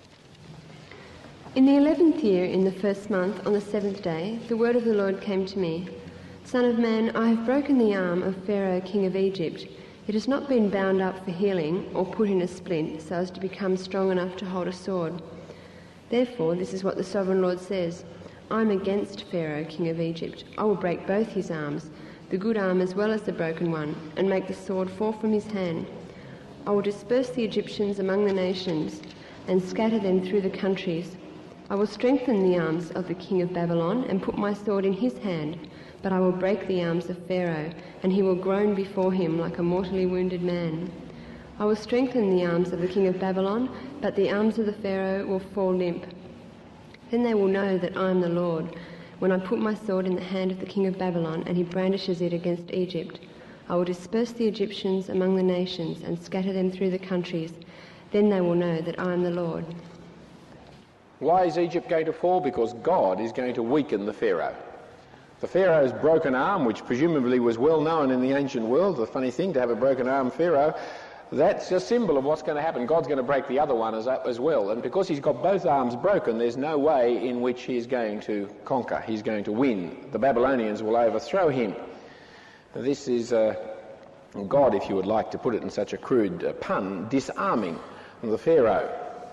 C: In the eleventh year, in the first month, on the seventh day, the word of the Lord came to me. Son of man, I have broken the arm of Pharaoh, king of Egypt. It has not been bound up for healing or put in a splint so as to become strong enough to hold a sword. Therefore, this is what the sovereign Lord says. I am against Pharaoh, king of Egypt. I will break both his arms, the good arm as well as the broken one, and make the sword fall from his hand. I will disperse the Egyptians among the nations and scatter them through the countries. I will strengthen the arms of the king of Babylon and put my sword in his hand, but I will break the arms of Pharaoh, and he will groan before him like a mortally wounded man. I will strengthen the arms of the king of Babylon, but the arms of the Pharaoh will fall limp. Then they will know that I am the Lord, when I put my sword in the hand of the king of Babylon, and he brandishes it against Egypt. I will disperse the Egyptians among the nations and scatter them through the countries. Then they will know that I am the Lord.
B: Why is Egypt going to fall? Because God is going to weaken the Pharaoh. The Pharaoh's broken arm, which presumably was well known in the ancient world, the funny thing to have a broken arm Pharaoh, that's a symbol of what's going to happen. God's going to break the other one as, as well. And because he's got both arms broken, there's no way in which he's going to conquer. He's going to win. The Babylonians will overthrow him. This is uh, God, if you would like to put it in such a crude uh, pun, disarming the Pharaoh.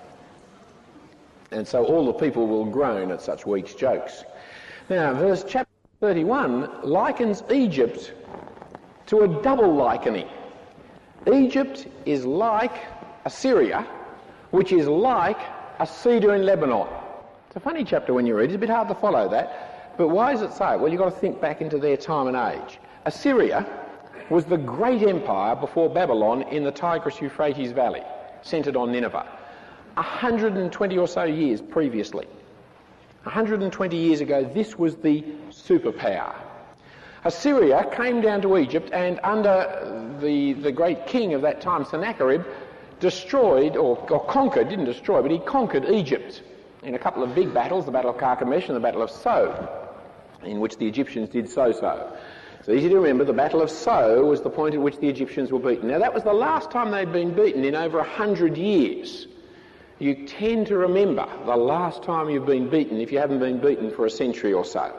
B: And so all the people will groan at such weak jokes. Now, verse chapter thirty-one likens Egypt to a double likening. Egypt is like Assyria, which is like a cedar in Lebanon. It's a funny chapter when you read it. It's a bit hard to follow that. But why is it so? Well, you've got to think back into their time and age. Assyria was the great empire before Babylon in the Tigris-Euphrates Valley, centred on Nineveh. one hundred twenty or so years previously. one hundred twenty years ago, this was the superpower. Assyria came down to Egypt and under the, the great king of that time, Sennacherib, destroyed, or, or conquered, didn't destroy, but he conquered Egypt in a couple of big battles, the Battle of Carchemish and the Battle of So, in which the Egyptians did so-so. It's easy to remember, the Battle of So was the point at which the Egyptians were beaten. Now, that was the last time they'd been beaten in over a hundred years. You tend to remember the last time you've been beaten if you haven't been beaten for a century or so.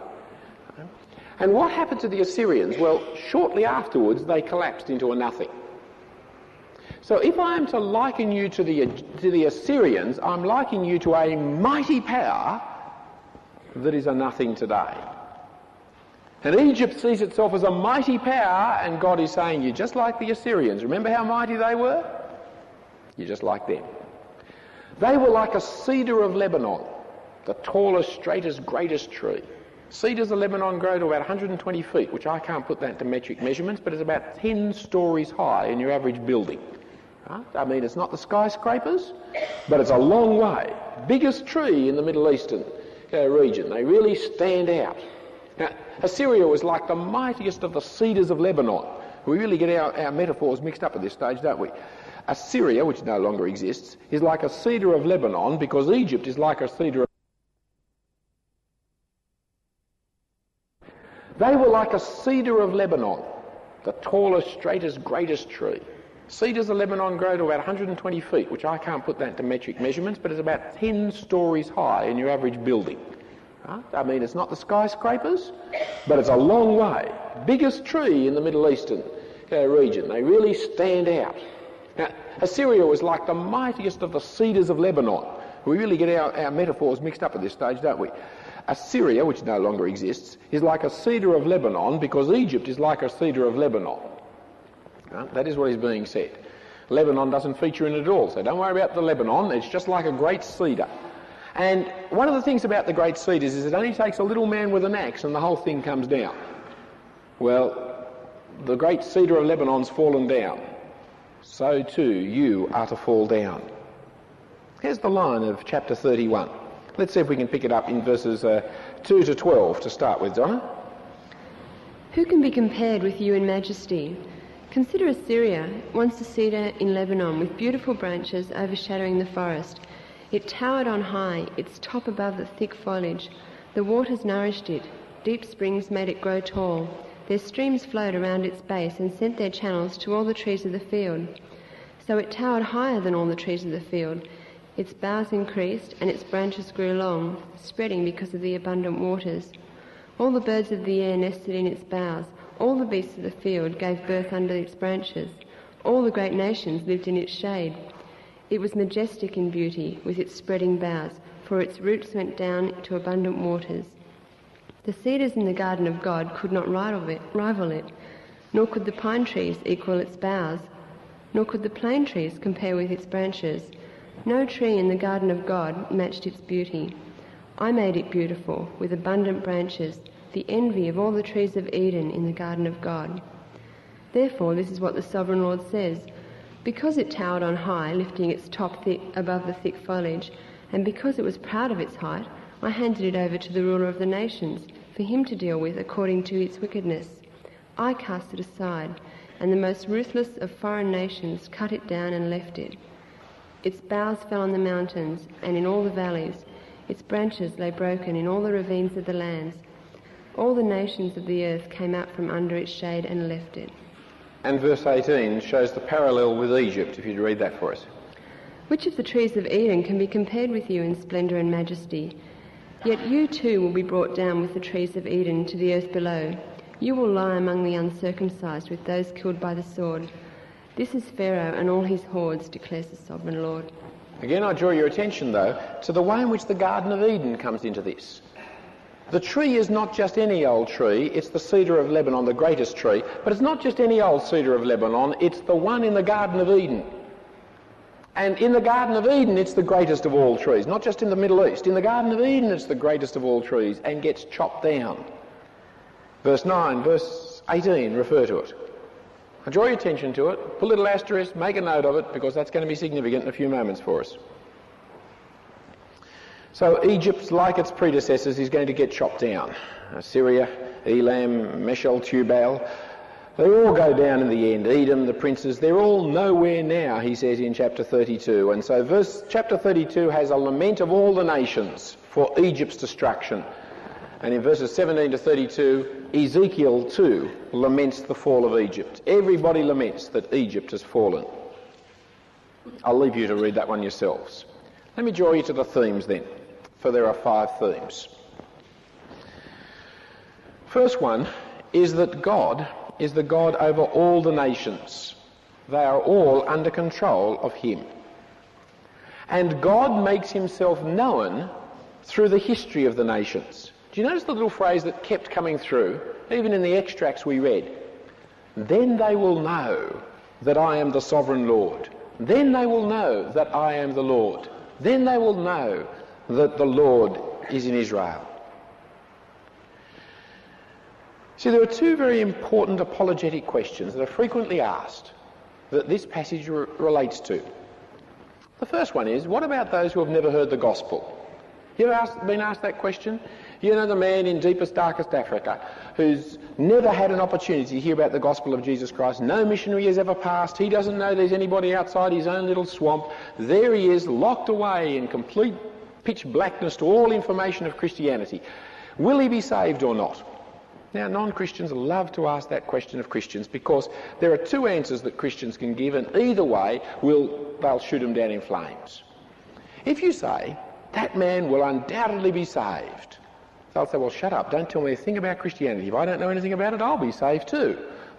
B: And what happened to the Assyrians? Well, shortly afterwards, they collapsed into a nothing. So if I am to liken you to the, to the Assyrians, I'm likening you to a mighty power that is a nothing today. And Egypt sees itself as a mighty power, and God is saying, you're just like the Assyrians. Remember how mighty they were? You're just like them. They were like a cedar of Lebanon, the tallest, straightest, greatest tree. Cedars of Lebanon grow to about one hundred twenty feet, which I can't put that into metric measurements, but it's about ten stories high in your average building. Right? I mean, it's not the skyscrapers, but it's a long way. Biggest tree in the Middle Eastern uh, region. They really stand out. Now, Assyria was like the mightiest of the cedars of Lebanon. We really get our, our metaphors mixed up at this stage, don't we? Assyria, which no longer exists, is like a cedar of Lebanon because Egypt is like a cedar of... They were like a cedar of Lebanon, the tallest, straightest, greatest tree. Cedars of Lebanon grow to about one hundred twenty feet, which I can't put that into metric measurements, but it's about ten stories high in your average building. Right? I mean, it's not the skyscrapers, but it's a long way. Biggest tree in the Middle Eastern uh, region. They really stand out. Now, Assyria was like the mightiest of the cedars of Lebanon. We really get our, our metaphors mixed up at this stage, don't we? Assyria, which no longer exists, is like a cedar of Lebanon because Egypt is like a cedar of Lebanon. Uh, that is what is being said. Lebanon doesn't feature in it at all, so don't worry about the Lebanon. It's just like a great cedar. And one of the things about the great cedars is it only takes a little man with an axe and the whole thing comes down. Well, the great cedar of Lebanon's fallen down. So too you are to fall down. Here's the line of chapter thirty-one. Let's see if we can pick it up in verses uh, two to twelve to start with, Donna.
C: Who can be compared with you in majesty? Consider Assyria, once a cedar in Lebanon with beautiful branches overshadowing the forest. It towered on high, its top above the thick foliage. The waters nourished it. Deep springs made it grow tall. Their streams flowed around its base and sent their channels to all the trees of the field. So it towered higher than all the trees of the field. Its boughs increased and its branches grew long, spreading because of the abundant waters. All the birds of the air nested in its boughs. All the beasts of the field gave birth under its branches. All the great nations lived in its shade. It was majestic in beauty, with its spreading boughs, for its roots went down to abundant waters. The cedars in the garden of God could not rival it, rival it, nor could the pine trees equal its boughs, nor could the plane trees compare with its branches. No tree in the garden of God matched its beauty. I made it beautiful, with abundant branches, the envy of all the trees of Eden in the garden of God. Therefore, this is what the Sovereign Lord says. Because it towered on high, lifting its top thick above the thick foliage, and because it was proud of its height, I handed it over to the ruler of the nations, for him to deal with according to its wickedness. I cast it aside, and the most ruthless of foreign nations cut it down and left it. Its boughs fell on the mountains and in all the valleys. Its branches lay broken in all the ravines of the lands. All the nations of the earth came out from under its shade and left it.
B: And verse eighteen shows the parallel with Egypt, if you'd read that for us.
C: Which of the trees of Eden can be compared with you in splendour and majesty? Yet you too will be brought down with the trees of Eden to the earth below. You will lie among the uncircumcised with those killed by the sword. This is Pharaoh and all his hordes, declares the Sovereign Lord.
B: Again, I draw your attention, though, to the way in which the Garden of Eden comes into this. The tree is not just any old tree, it's the cedar of Lebanon, the greatest tree, but it's not just any old cedar of Lebanon, it's the one in the Garden of Eden. And in the Garden of Eden, it's the greatest of all trees, not just in the Middle East. In the Garden of Eden, it's the greatest of all trees and gets chopped down. Verse nine, verse eighteen refer to it. I draw your attention to it, put a little asterisk, make a note of it, because that's going to be significant in a few moments for us. So Egypt, like its predecessors, is going to get chopped down. Assyria, Elam, Meshel, Tubal, they all go down in the end. Edom, the princes, they're all nowhere now, he says in chapter thirty-two. And so verse chapter thirty-two has a lament of all the nations for Egypt's destruction. And in verses seventeen to thirty-two, Ezekiel too laments the fall of Egypt. Everybody laments that Egypt has fallen. I'll leave you to read that one yourselves. Let me draw you to the themes then, for there are five themes. First one is that God is the God over all the nations. They are all under control of him. And God makes himself known through the history of the nations. Do you notice the little phrase that kept coming through, even in the extracts we read? Then they will know that I am the sovereign Lord. Then they will know that I am the Lord. Then they will know that the Lord is in Israel. See, there are two very important apologetic questions that are frequently asked that this passage re- relates to. The first one is, what about those who have never heard the gospel? You ever asked, been asked that question? You know the man in deepest, darkest Africa who's never had an opportunity to hear about the gospel of Jesus Christ. No missionary has ever passed. He doesn't know there's anybody outside his own little swamp. There he is, locked away in complete pitch blackness to all information of Christianity. Will he be saved or not? Now, non-Christians love to ask that question of Christians because there are two answers that Christians can give, and either way will they'll shoot him down in flames. If you say, that man will undoubtedly be saved, they'll say, well, shut up, don't tell me a thing about Christianity. If I don't know anything about it, I'll be saved too.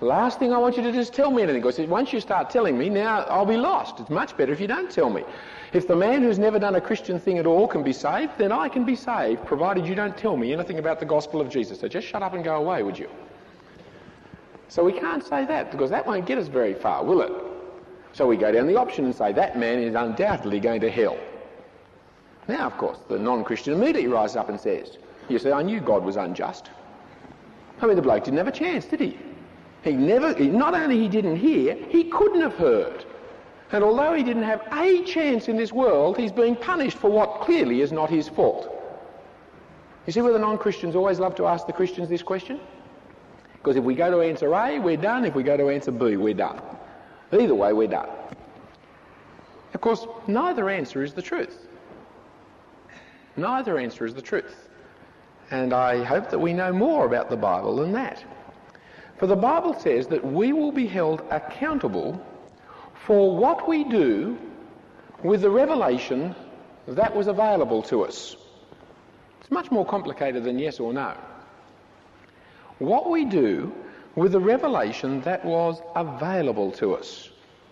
B: The last thing I want you to do is tell me anything. Because once you start telling me, now I'll be lost. It's much better if you don't tell me. If the man who's never done a Christian thing at all can be saved, then I can be saved, provided you don't tell me anything about the gospel of Jesus. So just shut up and go away, would you? So we can't say that, because that won't get us very far, will it? So we go down the option and say that man is undoubtedly going to hell. Now, of course, the non-Christian immediately rises up and says, you see, I knew God was unjust. I mean, the bloke didn't have a chance, did he? He never, he, not only he didn't hear, he couldn't have heard. And although he didn't have a chance in this world, he's being punished for what clearly is not his fault. You see where the non-Christians always love to ask the Christians this question? Because if we go to answer A, we're done. If we go to answer B, we're done. Either way, we're done. Of course, neither answer is the truth. Neither answer is the truth. And I hope that we know more about the Bible than that. For the Bible says that we will be held accountable for what we do with the revelation that was available to us. It's much more complicated than yes or no. What we do with the revelation that was available to us.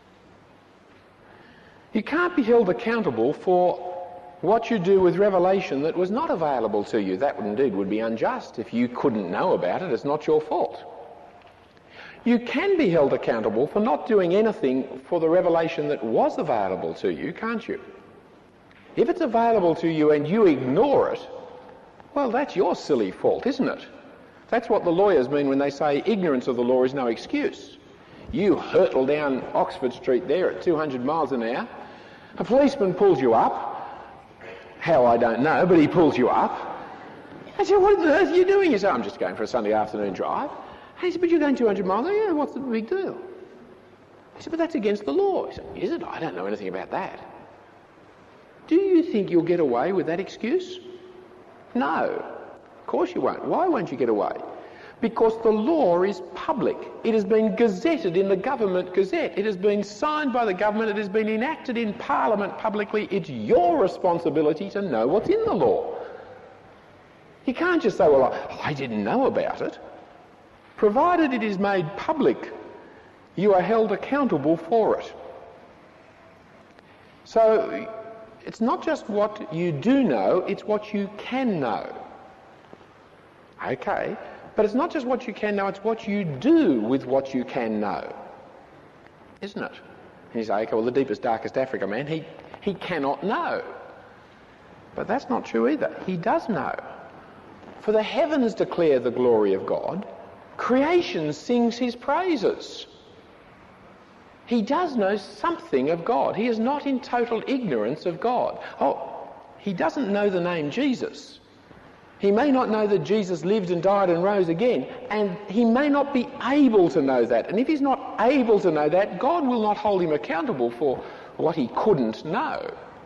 B: You can't be held accountable for what you do with revelation that was not available to you. That indeed would be unjust. If you couldn't know about it, it's not your fault. You can be held accountable for not doing anything for the revelation that was available to you, can't you? If it's available to you and you ignore it, well, that's your silly fault, isn't it? That's what the lawyers mean when they say ignorance of the law is no excuse. You hurtle down Oxford Street there at two hundred miles an hour. A policeman pulls you up. How, I don't know, but he pulls you up. I said, what on earth are you doing? You say, I'm just going for a Sunday afternoon drive. He said, but you're going two hundred miles? Oh, yeah, what's the big deal? He said, but that's against the law. He said, is it? I don't know anything about that. Do you think you'll get away with that excuse? No. Of course you won't. Why won't you get away? Because the law is public. It has been gazetted in the Government Gazette. It has been signed by the government. It has been enacted in Parliament publicly. It's your responsibility to know what's in the law. You can't just say, well, I, I didn't know about it. Provided it is made public, you are held accountable for it. So it's not just what you do know, it's what you can know. Okay, but it's not just what you can know, it's what you do with what you can know. Isn't it? And you say, okay, well, the deepest, darkest Africa man, he, he cannot know. But that's not true either. He does know. For the heavens declare the glory of God. Creation sings his praises. He does know something of God. He is not in total ignorance of God. Oh, he doesn't know the name Jesus. He may not know that Jesus lived and died and rose again, and he may not be able to know that. And if he's not able to know that, God will not hold him accountable for what he couldn't know.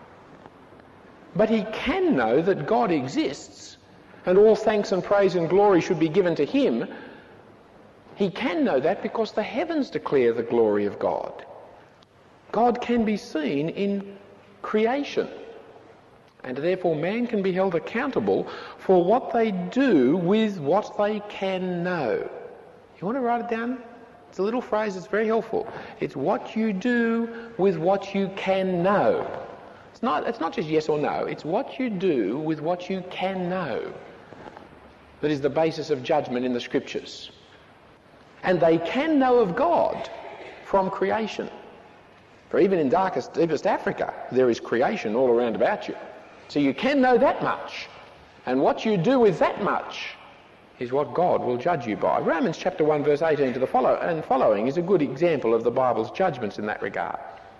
B: But he can know that God exists, and all thanks and praise and glory should be given to him. He can know that because the heavens declare the glory of God. God can be seen in creation, and therefore man can be held accountable for what they do with what they can know. You want to write it down? It's a little phrase that's very helpful. It's what you do with what you can know. It's not, it's not just yes or no. It's what you do with what you can know that is the basis of judgment in the Scriptures. And they can know of God from creation. For even in darkest, deepest Africa, there is creation all around about you. So you can know that much. And what you do with that much is what God will judge you by. Romans chapter one, verse eighteen to the follow and following is a good example of the Bible's judgments in that regard.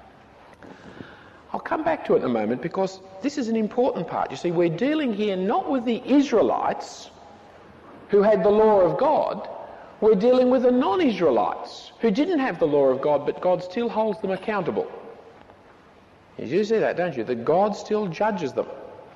B: I'll come back to it in a moment because this is an important part. You see, we're dealing here not with the Israelites who had the law of God. We're dealing with the non-Israelites who didn't have the law of God, but God still holds them accountable. You do see that, don't you? That God still judges them.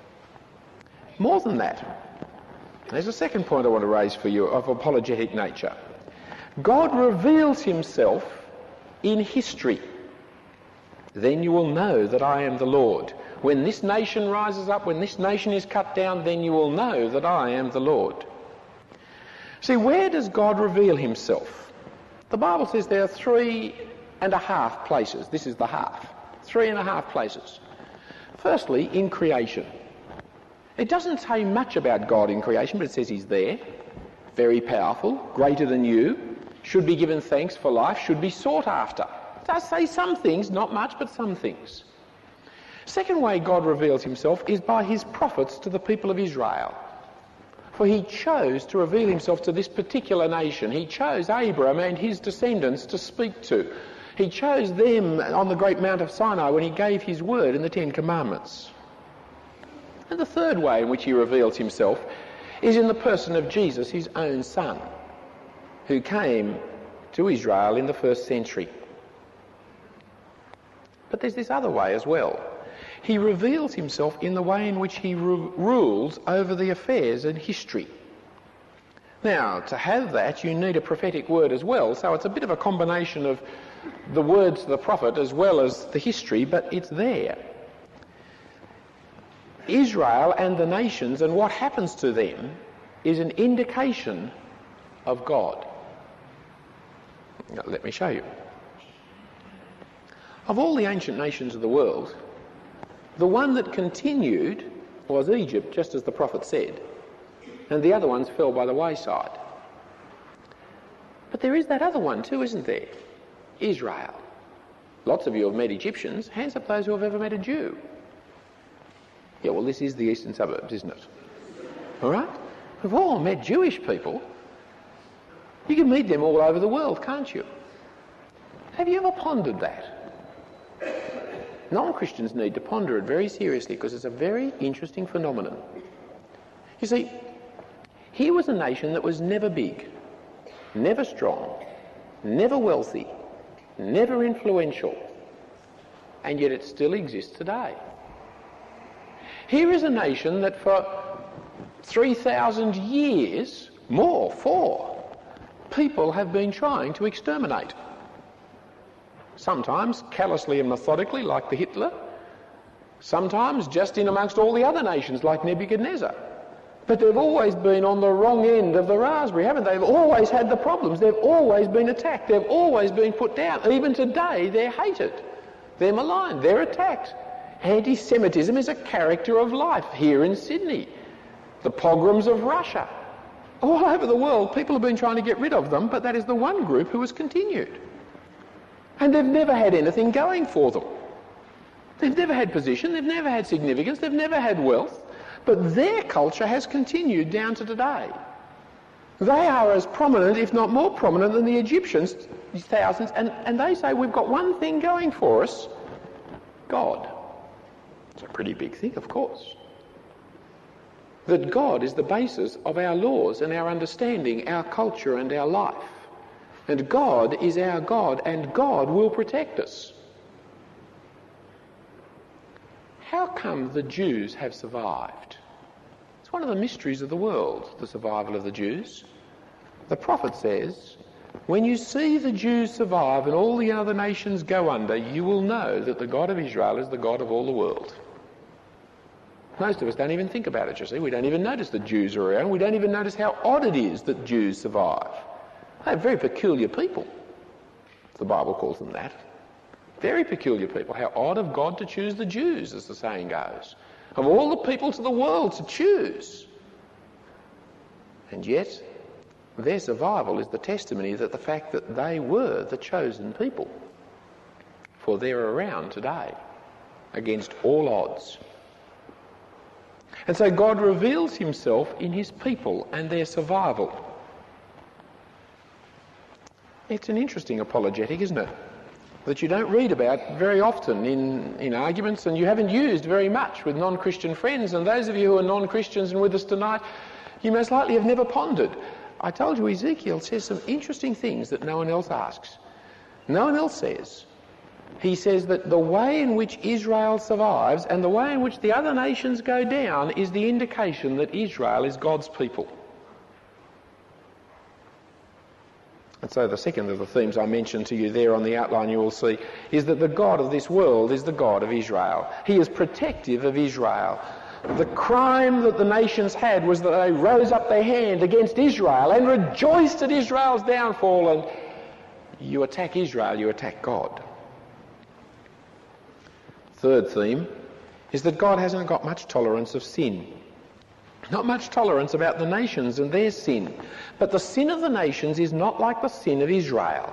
B: More than that, there's a second point I want to raise for you of apologetic nature. God reveals himself in history. Then you will know that I am the Lord. When this nation rises up, when this nation is cut down, then you will know that I am the Lord. See, where does God reveal himself? The Bible says there are three and a half places. This is the half. Three and a half places. Firstly, in creation. It doesn't say much about God in creation, but it says he's there, very powerful, greater than you, should be given thanks for life, should be sought after. It does say some things, not much, but some things. Second way God reveals himself is by his prophets to the people of Israel. For he chose to reveal himself to this particular nation. He chose Abraham and his descendants to speak to. He chose them on the great Mount of Sinai when he gave his word in the Ten Commandments. And the third way in which he reveals himself is in the person of Jesus, his own son, who came to Israel in the first century. But there's this other way as well. He reveals himself in the way in which he ru- rules over the affairs and history. Now, to have that, you need a prophetic word as well, so it's a bit of a combination of the words of the prophet as well as the history, but it's there. Israel and the nations and what happens to them is an indication of God. Now, let me show you. Of all the ancient nations of the world, the one that continued was Egypt, just as the prophet said, and the other ones fell by the wayside. But there is that other one too, isn't there? Israel. Lots of you have met Egyptians. Hands up those who have ever met a Jew. Yeah, well, this is the eastern suburbs, isn't it? All right? We've all met Jewish people. You can meet them all over the world, can't you? Have you ever pondered that? Non-Christians need to ponder it very seriously because it's a very interesting phenomenon. You see, here was a nation that was never big, never strong, never wealthy, never influential, and yet it still exists today. Here is a nation that for three thousand years, more, four, people have been trying to exterminate. Sometimes callously and methodically, like the Hitler. Sometimes just in amongst all the other nations, like Nebuchadnezzar. But they've always been on the wrong end of the raspberry, haven't they? They've always had the problems. They've always been attacked. They've always been put down. Even today, they're hated. They're maligned. They're attacked. Anti-Semitism is a character of life here in Sydney. The pogroms of Russia. All over the world, people have been trying to get rid of them, but that is the one group who has continued. And they've never had anything going for them. They've never had position, they've never had significance, they've never had wealth, but their culture has continued down to today. They are as prominent, if not more prominent, than the Egyptians, thousands, and, and they say we've got one thing going for us, God. It's a pretty big thing, of course. That God is the basis of our laws and our understanding, our culture and our life. And God is our God, and God will protect us. How come the Jews have survived? It's one of the mysteries of the world, the survival of the Jews. The prophet says, when you see the Jews survive and all the other nations go under, you will know that the God of Israel is the God of all the world. Most of us don't even think about it, you see. We don't even notice that Jews are around. We don't even notice how odd it is that Jews survive. They're very peculiar people. The Bible calls them that. Very peculiar people. How odd of God to choose the Jews, as the saying goes. Of all the peoples of the world to choose. And yet, their survival is the testimony that the fact that they were the chosen people. For they're around today, against all odds. And so God reveals himself in his people and their survival. It's an interesting apologetic, isn't it? That you don't read about very often in, in arguments, and you haven't used very much with non-Christian friends. And those of you who are non-Christians and with us tonight, you most likely have never pondered. I told you Ezekiel says some interesting things that no one else asks. No one else says. He says that the way in which Israel survives and the way in which the other nations go down is the indication that Israel is God's people. And so the second of the themes I mentioned to you there on the outline you will see is that the God of this world is the God of Israel. He is protective of Israel. The crime that the nations had was that they rose up their hand against Israel and rejoiced at Israel's downfall, and you attack Israel, you attack God. Third theme is that God hasn't got much tolerance of sin. Not much tolerance about the nations and their sin. But the sin of the nations is not like the sin of Israel.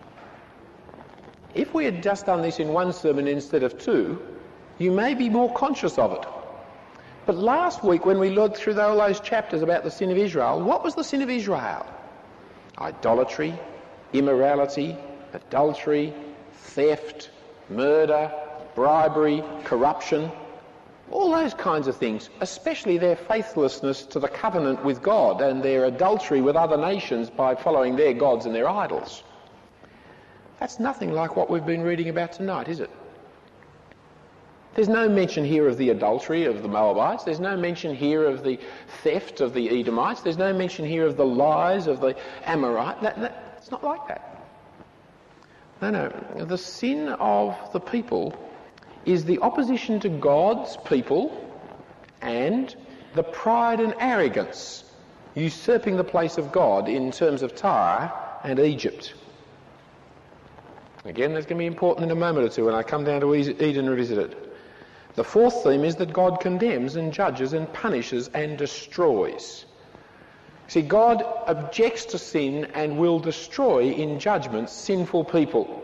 B: If we had just done this in one sermon instead of two, you may be more conscious of it. But last week when we looked through all those chapters about the sin of Israel, what was the sin of Israel? Idolatry, immorality, adultery, theft, murder, bribery, corruption, all those kinds of things, especially their faithlessness to the covenant with God and their adultery with other nations by following their gods and their idols. That's nothing like what we've been reading about tonight, is it? There's no mention here of the adultery of the Moabites. There's no mention here of the theft of the Edomites. There's no mention here of the lies of the Amorite. That, that, it's not like that. No, no. The sin of the people is the opposition to God's people and the pride and arrogance usurping the place of God in terms of Tyre and Egypt. Again, that's going to be important in a moment or two when I come down to Eden Revisited. The fourth theme is that God condemns and judges and punishes and destroys. See, God objects to sin and will destroy in judgment sinful people.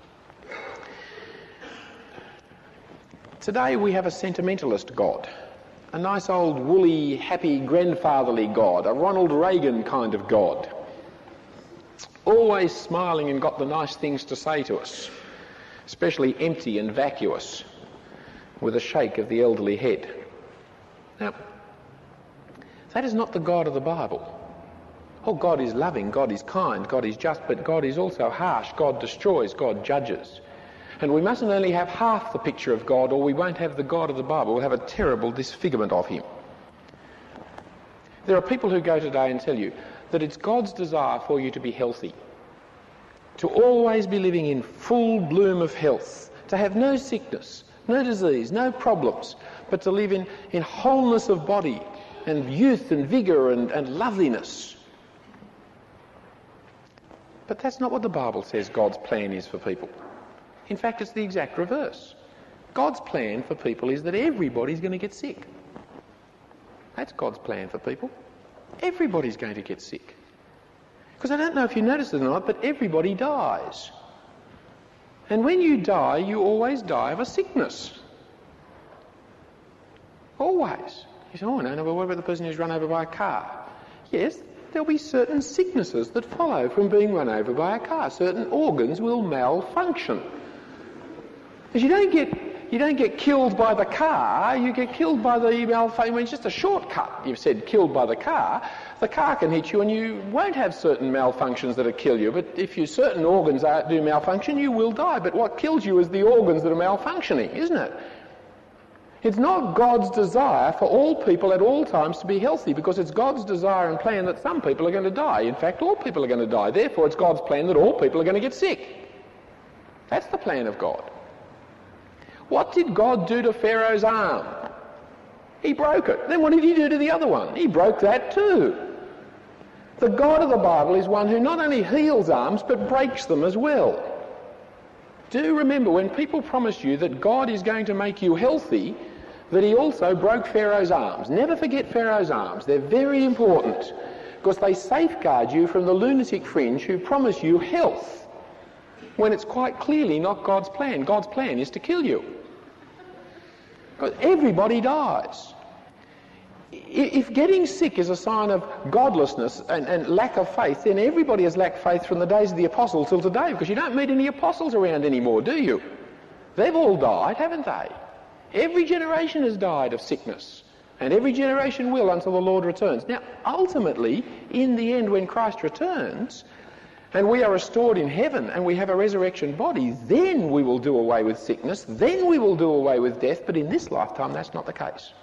B: Today we have a sentimentalist God, a nice old woolly, happy, grandfatherly God, a Ronald Reagan kind of God, always smiling and got the nice things to say to us, especially empty and vacuous, with a shake of the elderly head. Now, that is not the God of the Bible. Oh, God is loving, God is kind, God is just, but God is also harsh, God destroys, God judges. And we mustn't only have half the picture of God, or we won't have the God of the Bible. We'll have a terrible disfigurement of him. There are people who go today and tell you that it's God's desire for you to be healthy, to always be living in full bloom of health, to have no sickness, no disease, no problems, but to live in, in wholeness of body and youth and vigour and, and loveliness. But that's not what the Bible says God's plan is for people. In fact, it's the exact reverse. God's plan for people is that everybody's going to get sick. That's God's plan for people. Everybody's going to get sick. Because I don't know if you noticed it or not, but everybody dies. And when you die, you always die of a sickness. Always. You say, oh, no, no, but what about the person who's run over by a car? Yes, there'll be certain sicknesses that follow from being run over by a car. Certain organs will malfunction. Because you don't get you don't get killed by the car, you get killed by the malfunction. I mean, it's just a shortcut. You've said killed by the car. The car can hit you and you won't have certain malfunctions that'll kill you. But if you certain organs are, do malfunction, you will die. But what kills you is the organs that are malfunctioning, isn't it? It's not God's desire for all people at all times to be healthy, because it's God's desire and plan that some people are going to die. In fact, all people are going to die. Therefore, it's God's plan that all people are going to get sick. That's the plan of God. What did God do to Pharaoh's arm? He broke it. Then what did he do to the other one? He broke that too. The God of the Bible is one who not only heals arms, but breaks them as well. Do remember, when people promise you that God is going to make you healthy, that he also broke Pharaoh's arms. Never forget Pharaoh's arms. They're very important, because they safeguard you from the lunatic fringe who promise you health, when it's quite clearly not God's plan. God's plan is to kill you. Because everybody dies. If getting sick is a sign of godlessness and, and lack of faith, then everybody has lacked faith from the days of the apostles till today, because you don't meet any apostles around anymore, do you? They've all died, haven't they? Every generation has died of sickness, and every generation will until the Lord returns. Now, ultimately, in the end, when Christ returns, and we are restored in heaven, and we have a resurrection body, then we will do away with sickness, then we will do away with death, but in this lifetime, that's not the case.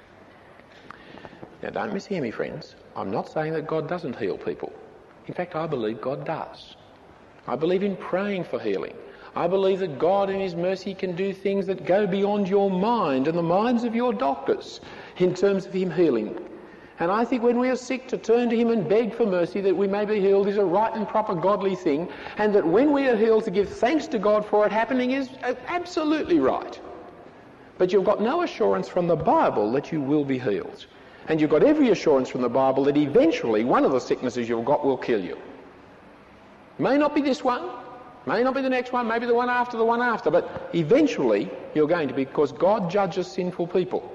B: Now, don't mishear me, friends. I'm not saying that God doesn't heal people. In fact, I believe God does. I believe in praying for healing. I believe that God in his mercy can do things that go beyond your mind and the minds of your doctors in terms of him healing And I think when we are sick, to turn to him and beg for mercy that we may be healed is a right and proper godly thing, and that when we are healed to give thanks to God for it happening is absolutely right. But you've got no assurance from the Bible that you will be healed. And you've got every assurance from the Bible that eventually one of the sicknesses you've got will kill you. May not be this one, may not be the next one, maybe the one after the one after, but eventually you're going to be, because God judges sinful people.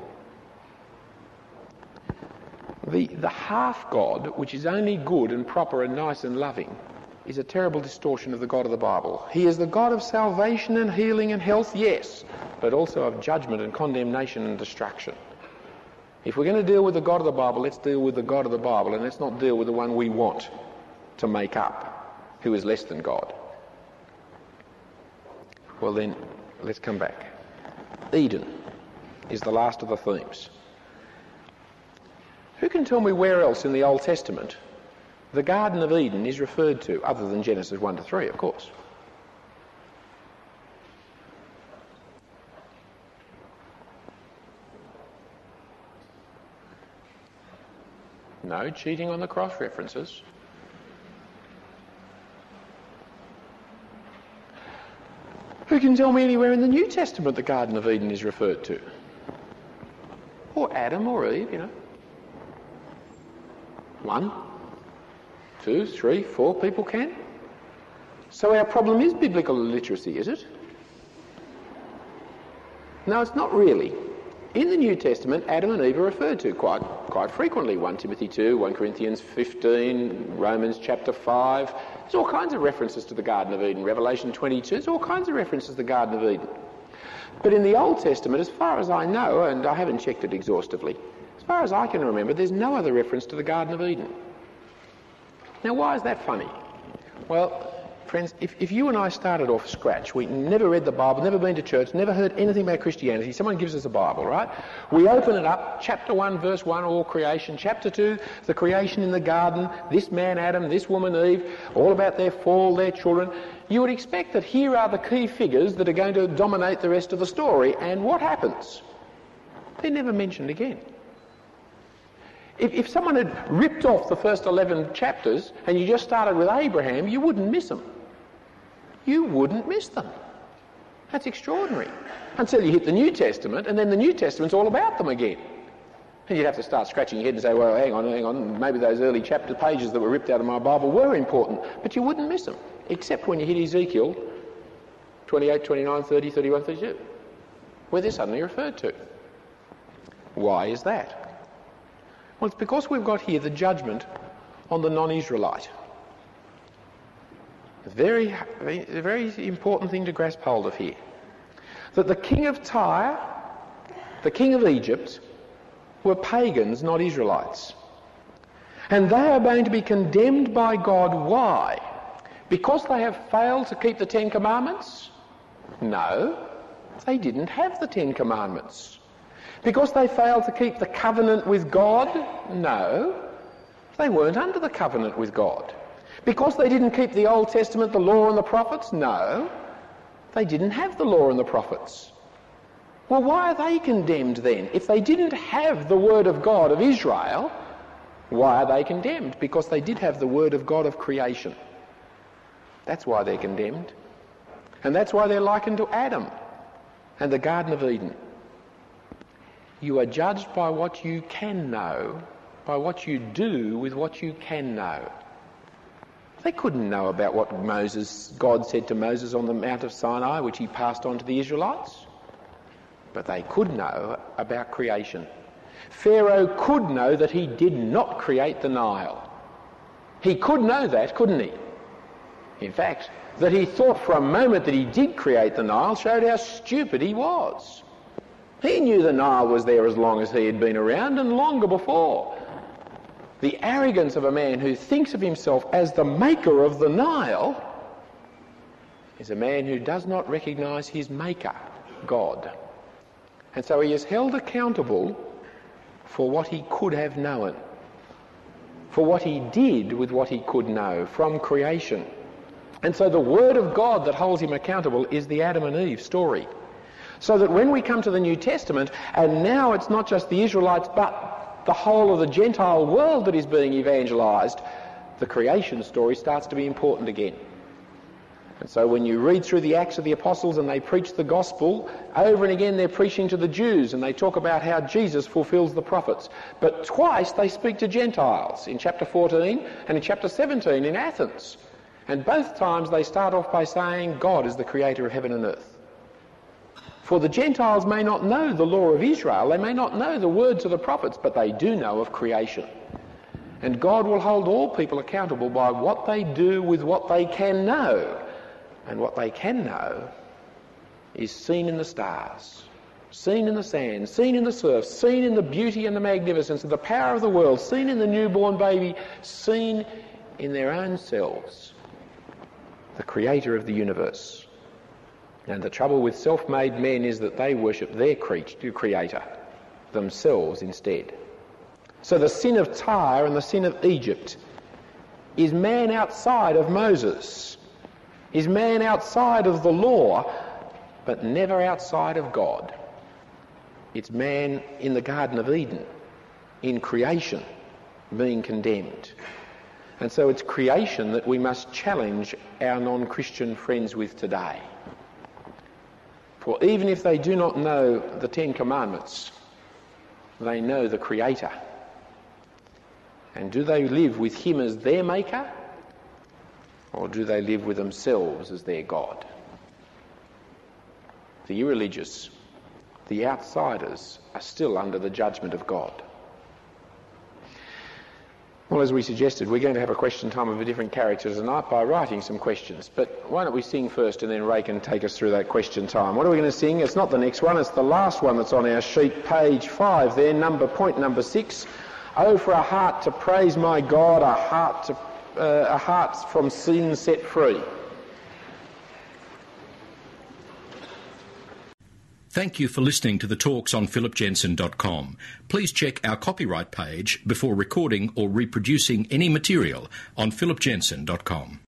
B: The, the half-God, which is only good and proper and nice and loving, is a terrible distortion of the God of the Bible. He is the God of salvation and healing and health, yes, but also of judgment and condemnation and destruction. If we're going to deal with the God of the Bible, let's deal with the God of the Bible, and let's not deal with the one we want to make up, who is less than God. Well then, let's come back. Eden is the last of the themes. Who can tell me where else in the Old Testament the Garden of Eden is referred to, other than Genesis one to three, of course? No, cheating on the cross-references. Who can tell me anywhere in the New Testament the Garden of Eden is referred to? Or Adam or Eve, you know. One, two, three, four people can. So our problem is biblical illiteracy, is it? No, it's not really. In the New Testament, Adam and Eve are referred to quite quite frequently. First Timothy two, First Corinthians fifteen, Romans chapter five. There's all kinds of references to the Garden of Eden. Revelation twenty-two, there's all kinds of references to the Garden of Eden. But in the Old Testament, as far as I know, and I haven't checked it exhaustively, as far as I can remember, there's no other reference to the Garden of Eden. Now, why is that funny? Well, friends, if, if you and I started off scratch, we never read the Bible, never been to church, never heard anything about Christianity, someone gives us a Bible, right? We open it up, chapter one, verse one, all creation. Chapter two, the creation in the garden, this man Adam, this woman Eve, all about their fall, their children. You would expect that here are the key figures that are going to dominate the rest of the story, and what happens? They're never mentioned again. If, if someone had ripped off the first eleven chapters and you just started with Abraham, you wouldn't miss them. You wouldn't miss them. That's extraordinary. Until you hit the New Testament, and then the New Testament's all about them again. And you'd have to start scratching your head and say, well, hang on, hang on, maybe those early chapter pages that were ripped out of my Bible were important, but you wouldn't miss them, except when you hit Ezekiel twenty-eight, twenty-nine, thirty, thirty-one, thirty-two, where they're suddenly referred to. Why is that? Well, it's because we've got here the judgment on the non-Israelite. A very, a very important thing to grasp hold of here. That the king of Tyre, the king of Egypt, were pagans, not Israelites. And they are going to be condemned by God. Why? Because they have failed to keep the Ten Commandments? No, they didn't have the Ten Commandments. Because they failed to keep the covenant with God? No, they weren't under the covenant with God. Because they didn't keep the Old Testament, the law and the prophets? No, they didn't have the law and the prophets. Well, why are they condemned then? If they didn't have the word of God of Israel, why are they condemned? Because they did have the word of God of creation. That's why they're condemned. And that's why they're likened to Adam and the Garden of Eden. You are judged by what you can know, by what you do with what you can know. They couldn't know about what Moses, God said to Moses on the Mount of Sinai, which he passed on to the Israelites. But they could know about creation. Pharaoh could know that he did not create the Nile. He could know that, couldn't he? In fact, that he thought for a moment that he did create the Nile showed how stupid he was. He knew the Nile was there as long as he had been around, and longer before. The arrogance of a man who thinks of himself as the maker of the Nile is a man who does not recognise his maker, God. And so he is held accountable for what he could have known, for what he did with what he could know from creation. And so the word of God that holds him accountable is the Adam and Eve story. So that when we come to the New Testament, and now it's not just the Israelites, but the whole of the Gentile world that is being evangelised, the creation story starts to be important again. And so when you read through the Acts of the Apostles and they preach the gospel, over and again they're preaching to the Jews and they talk about how Jesus fulfills the prophets. But twice they speak to Gentiles, in chapter fourteen and in chapter seventeen in Athens. And both times they start off by saying God is the creator of heaven and earth. For the Gentiles may not know the law of Israel, they may not know the words of the prophets, but they do know of creation. And God will hold all people accountable by what they do with what they can know. And what they can know is seen in the stars, seen in the sand, seen in the surf, seen in the beauty and the magnificence of the power of the world, seen in the newborn baby, seen in their own selves, the creator of the universe. And the trouble with self-made men is that they worship their creator, themselves instead. So the sin of Tyre and the sin of Egypt is man outside of Moses, is man outside of the law, but never outside of God. It's man in the Garden of Eden, in creation, being condemned. And so it's creation that we must challenge our non-Christian friends with today. For even if they do not know the Ten Commandments, they know the Creator. And do they live with him as their maker? Or do they live with themselves as their God? The irreligious, the outsiders, are still under the judgment of God. Well, as we suggested, we're going to have a question time of a different character tonight by writing some questions. But why don't we sing first and then Ray can take us through that question time. What are we going to sing? It's not the next one, it's the last one that's on our sheet, page five there, number point number six. Oh, for a heart to praise my God, a heart to Uh, a heart from sin set free.
A: Thank you for listening to the talks on philip jensen dot com. Please check our copyright page before recording or reproducing any material on philip jensen dot com.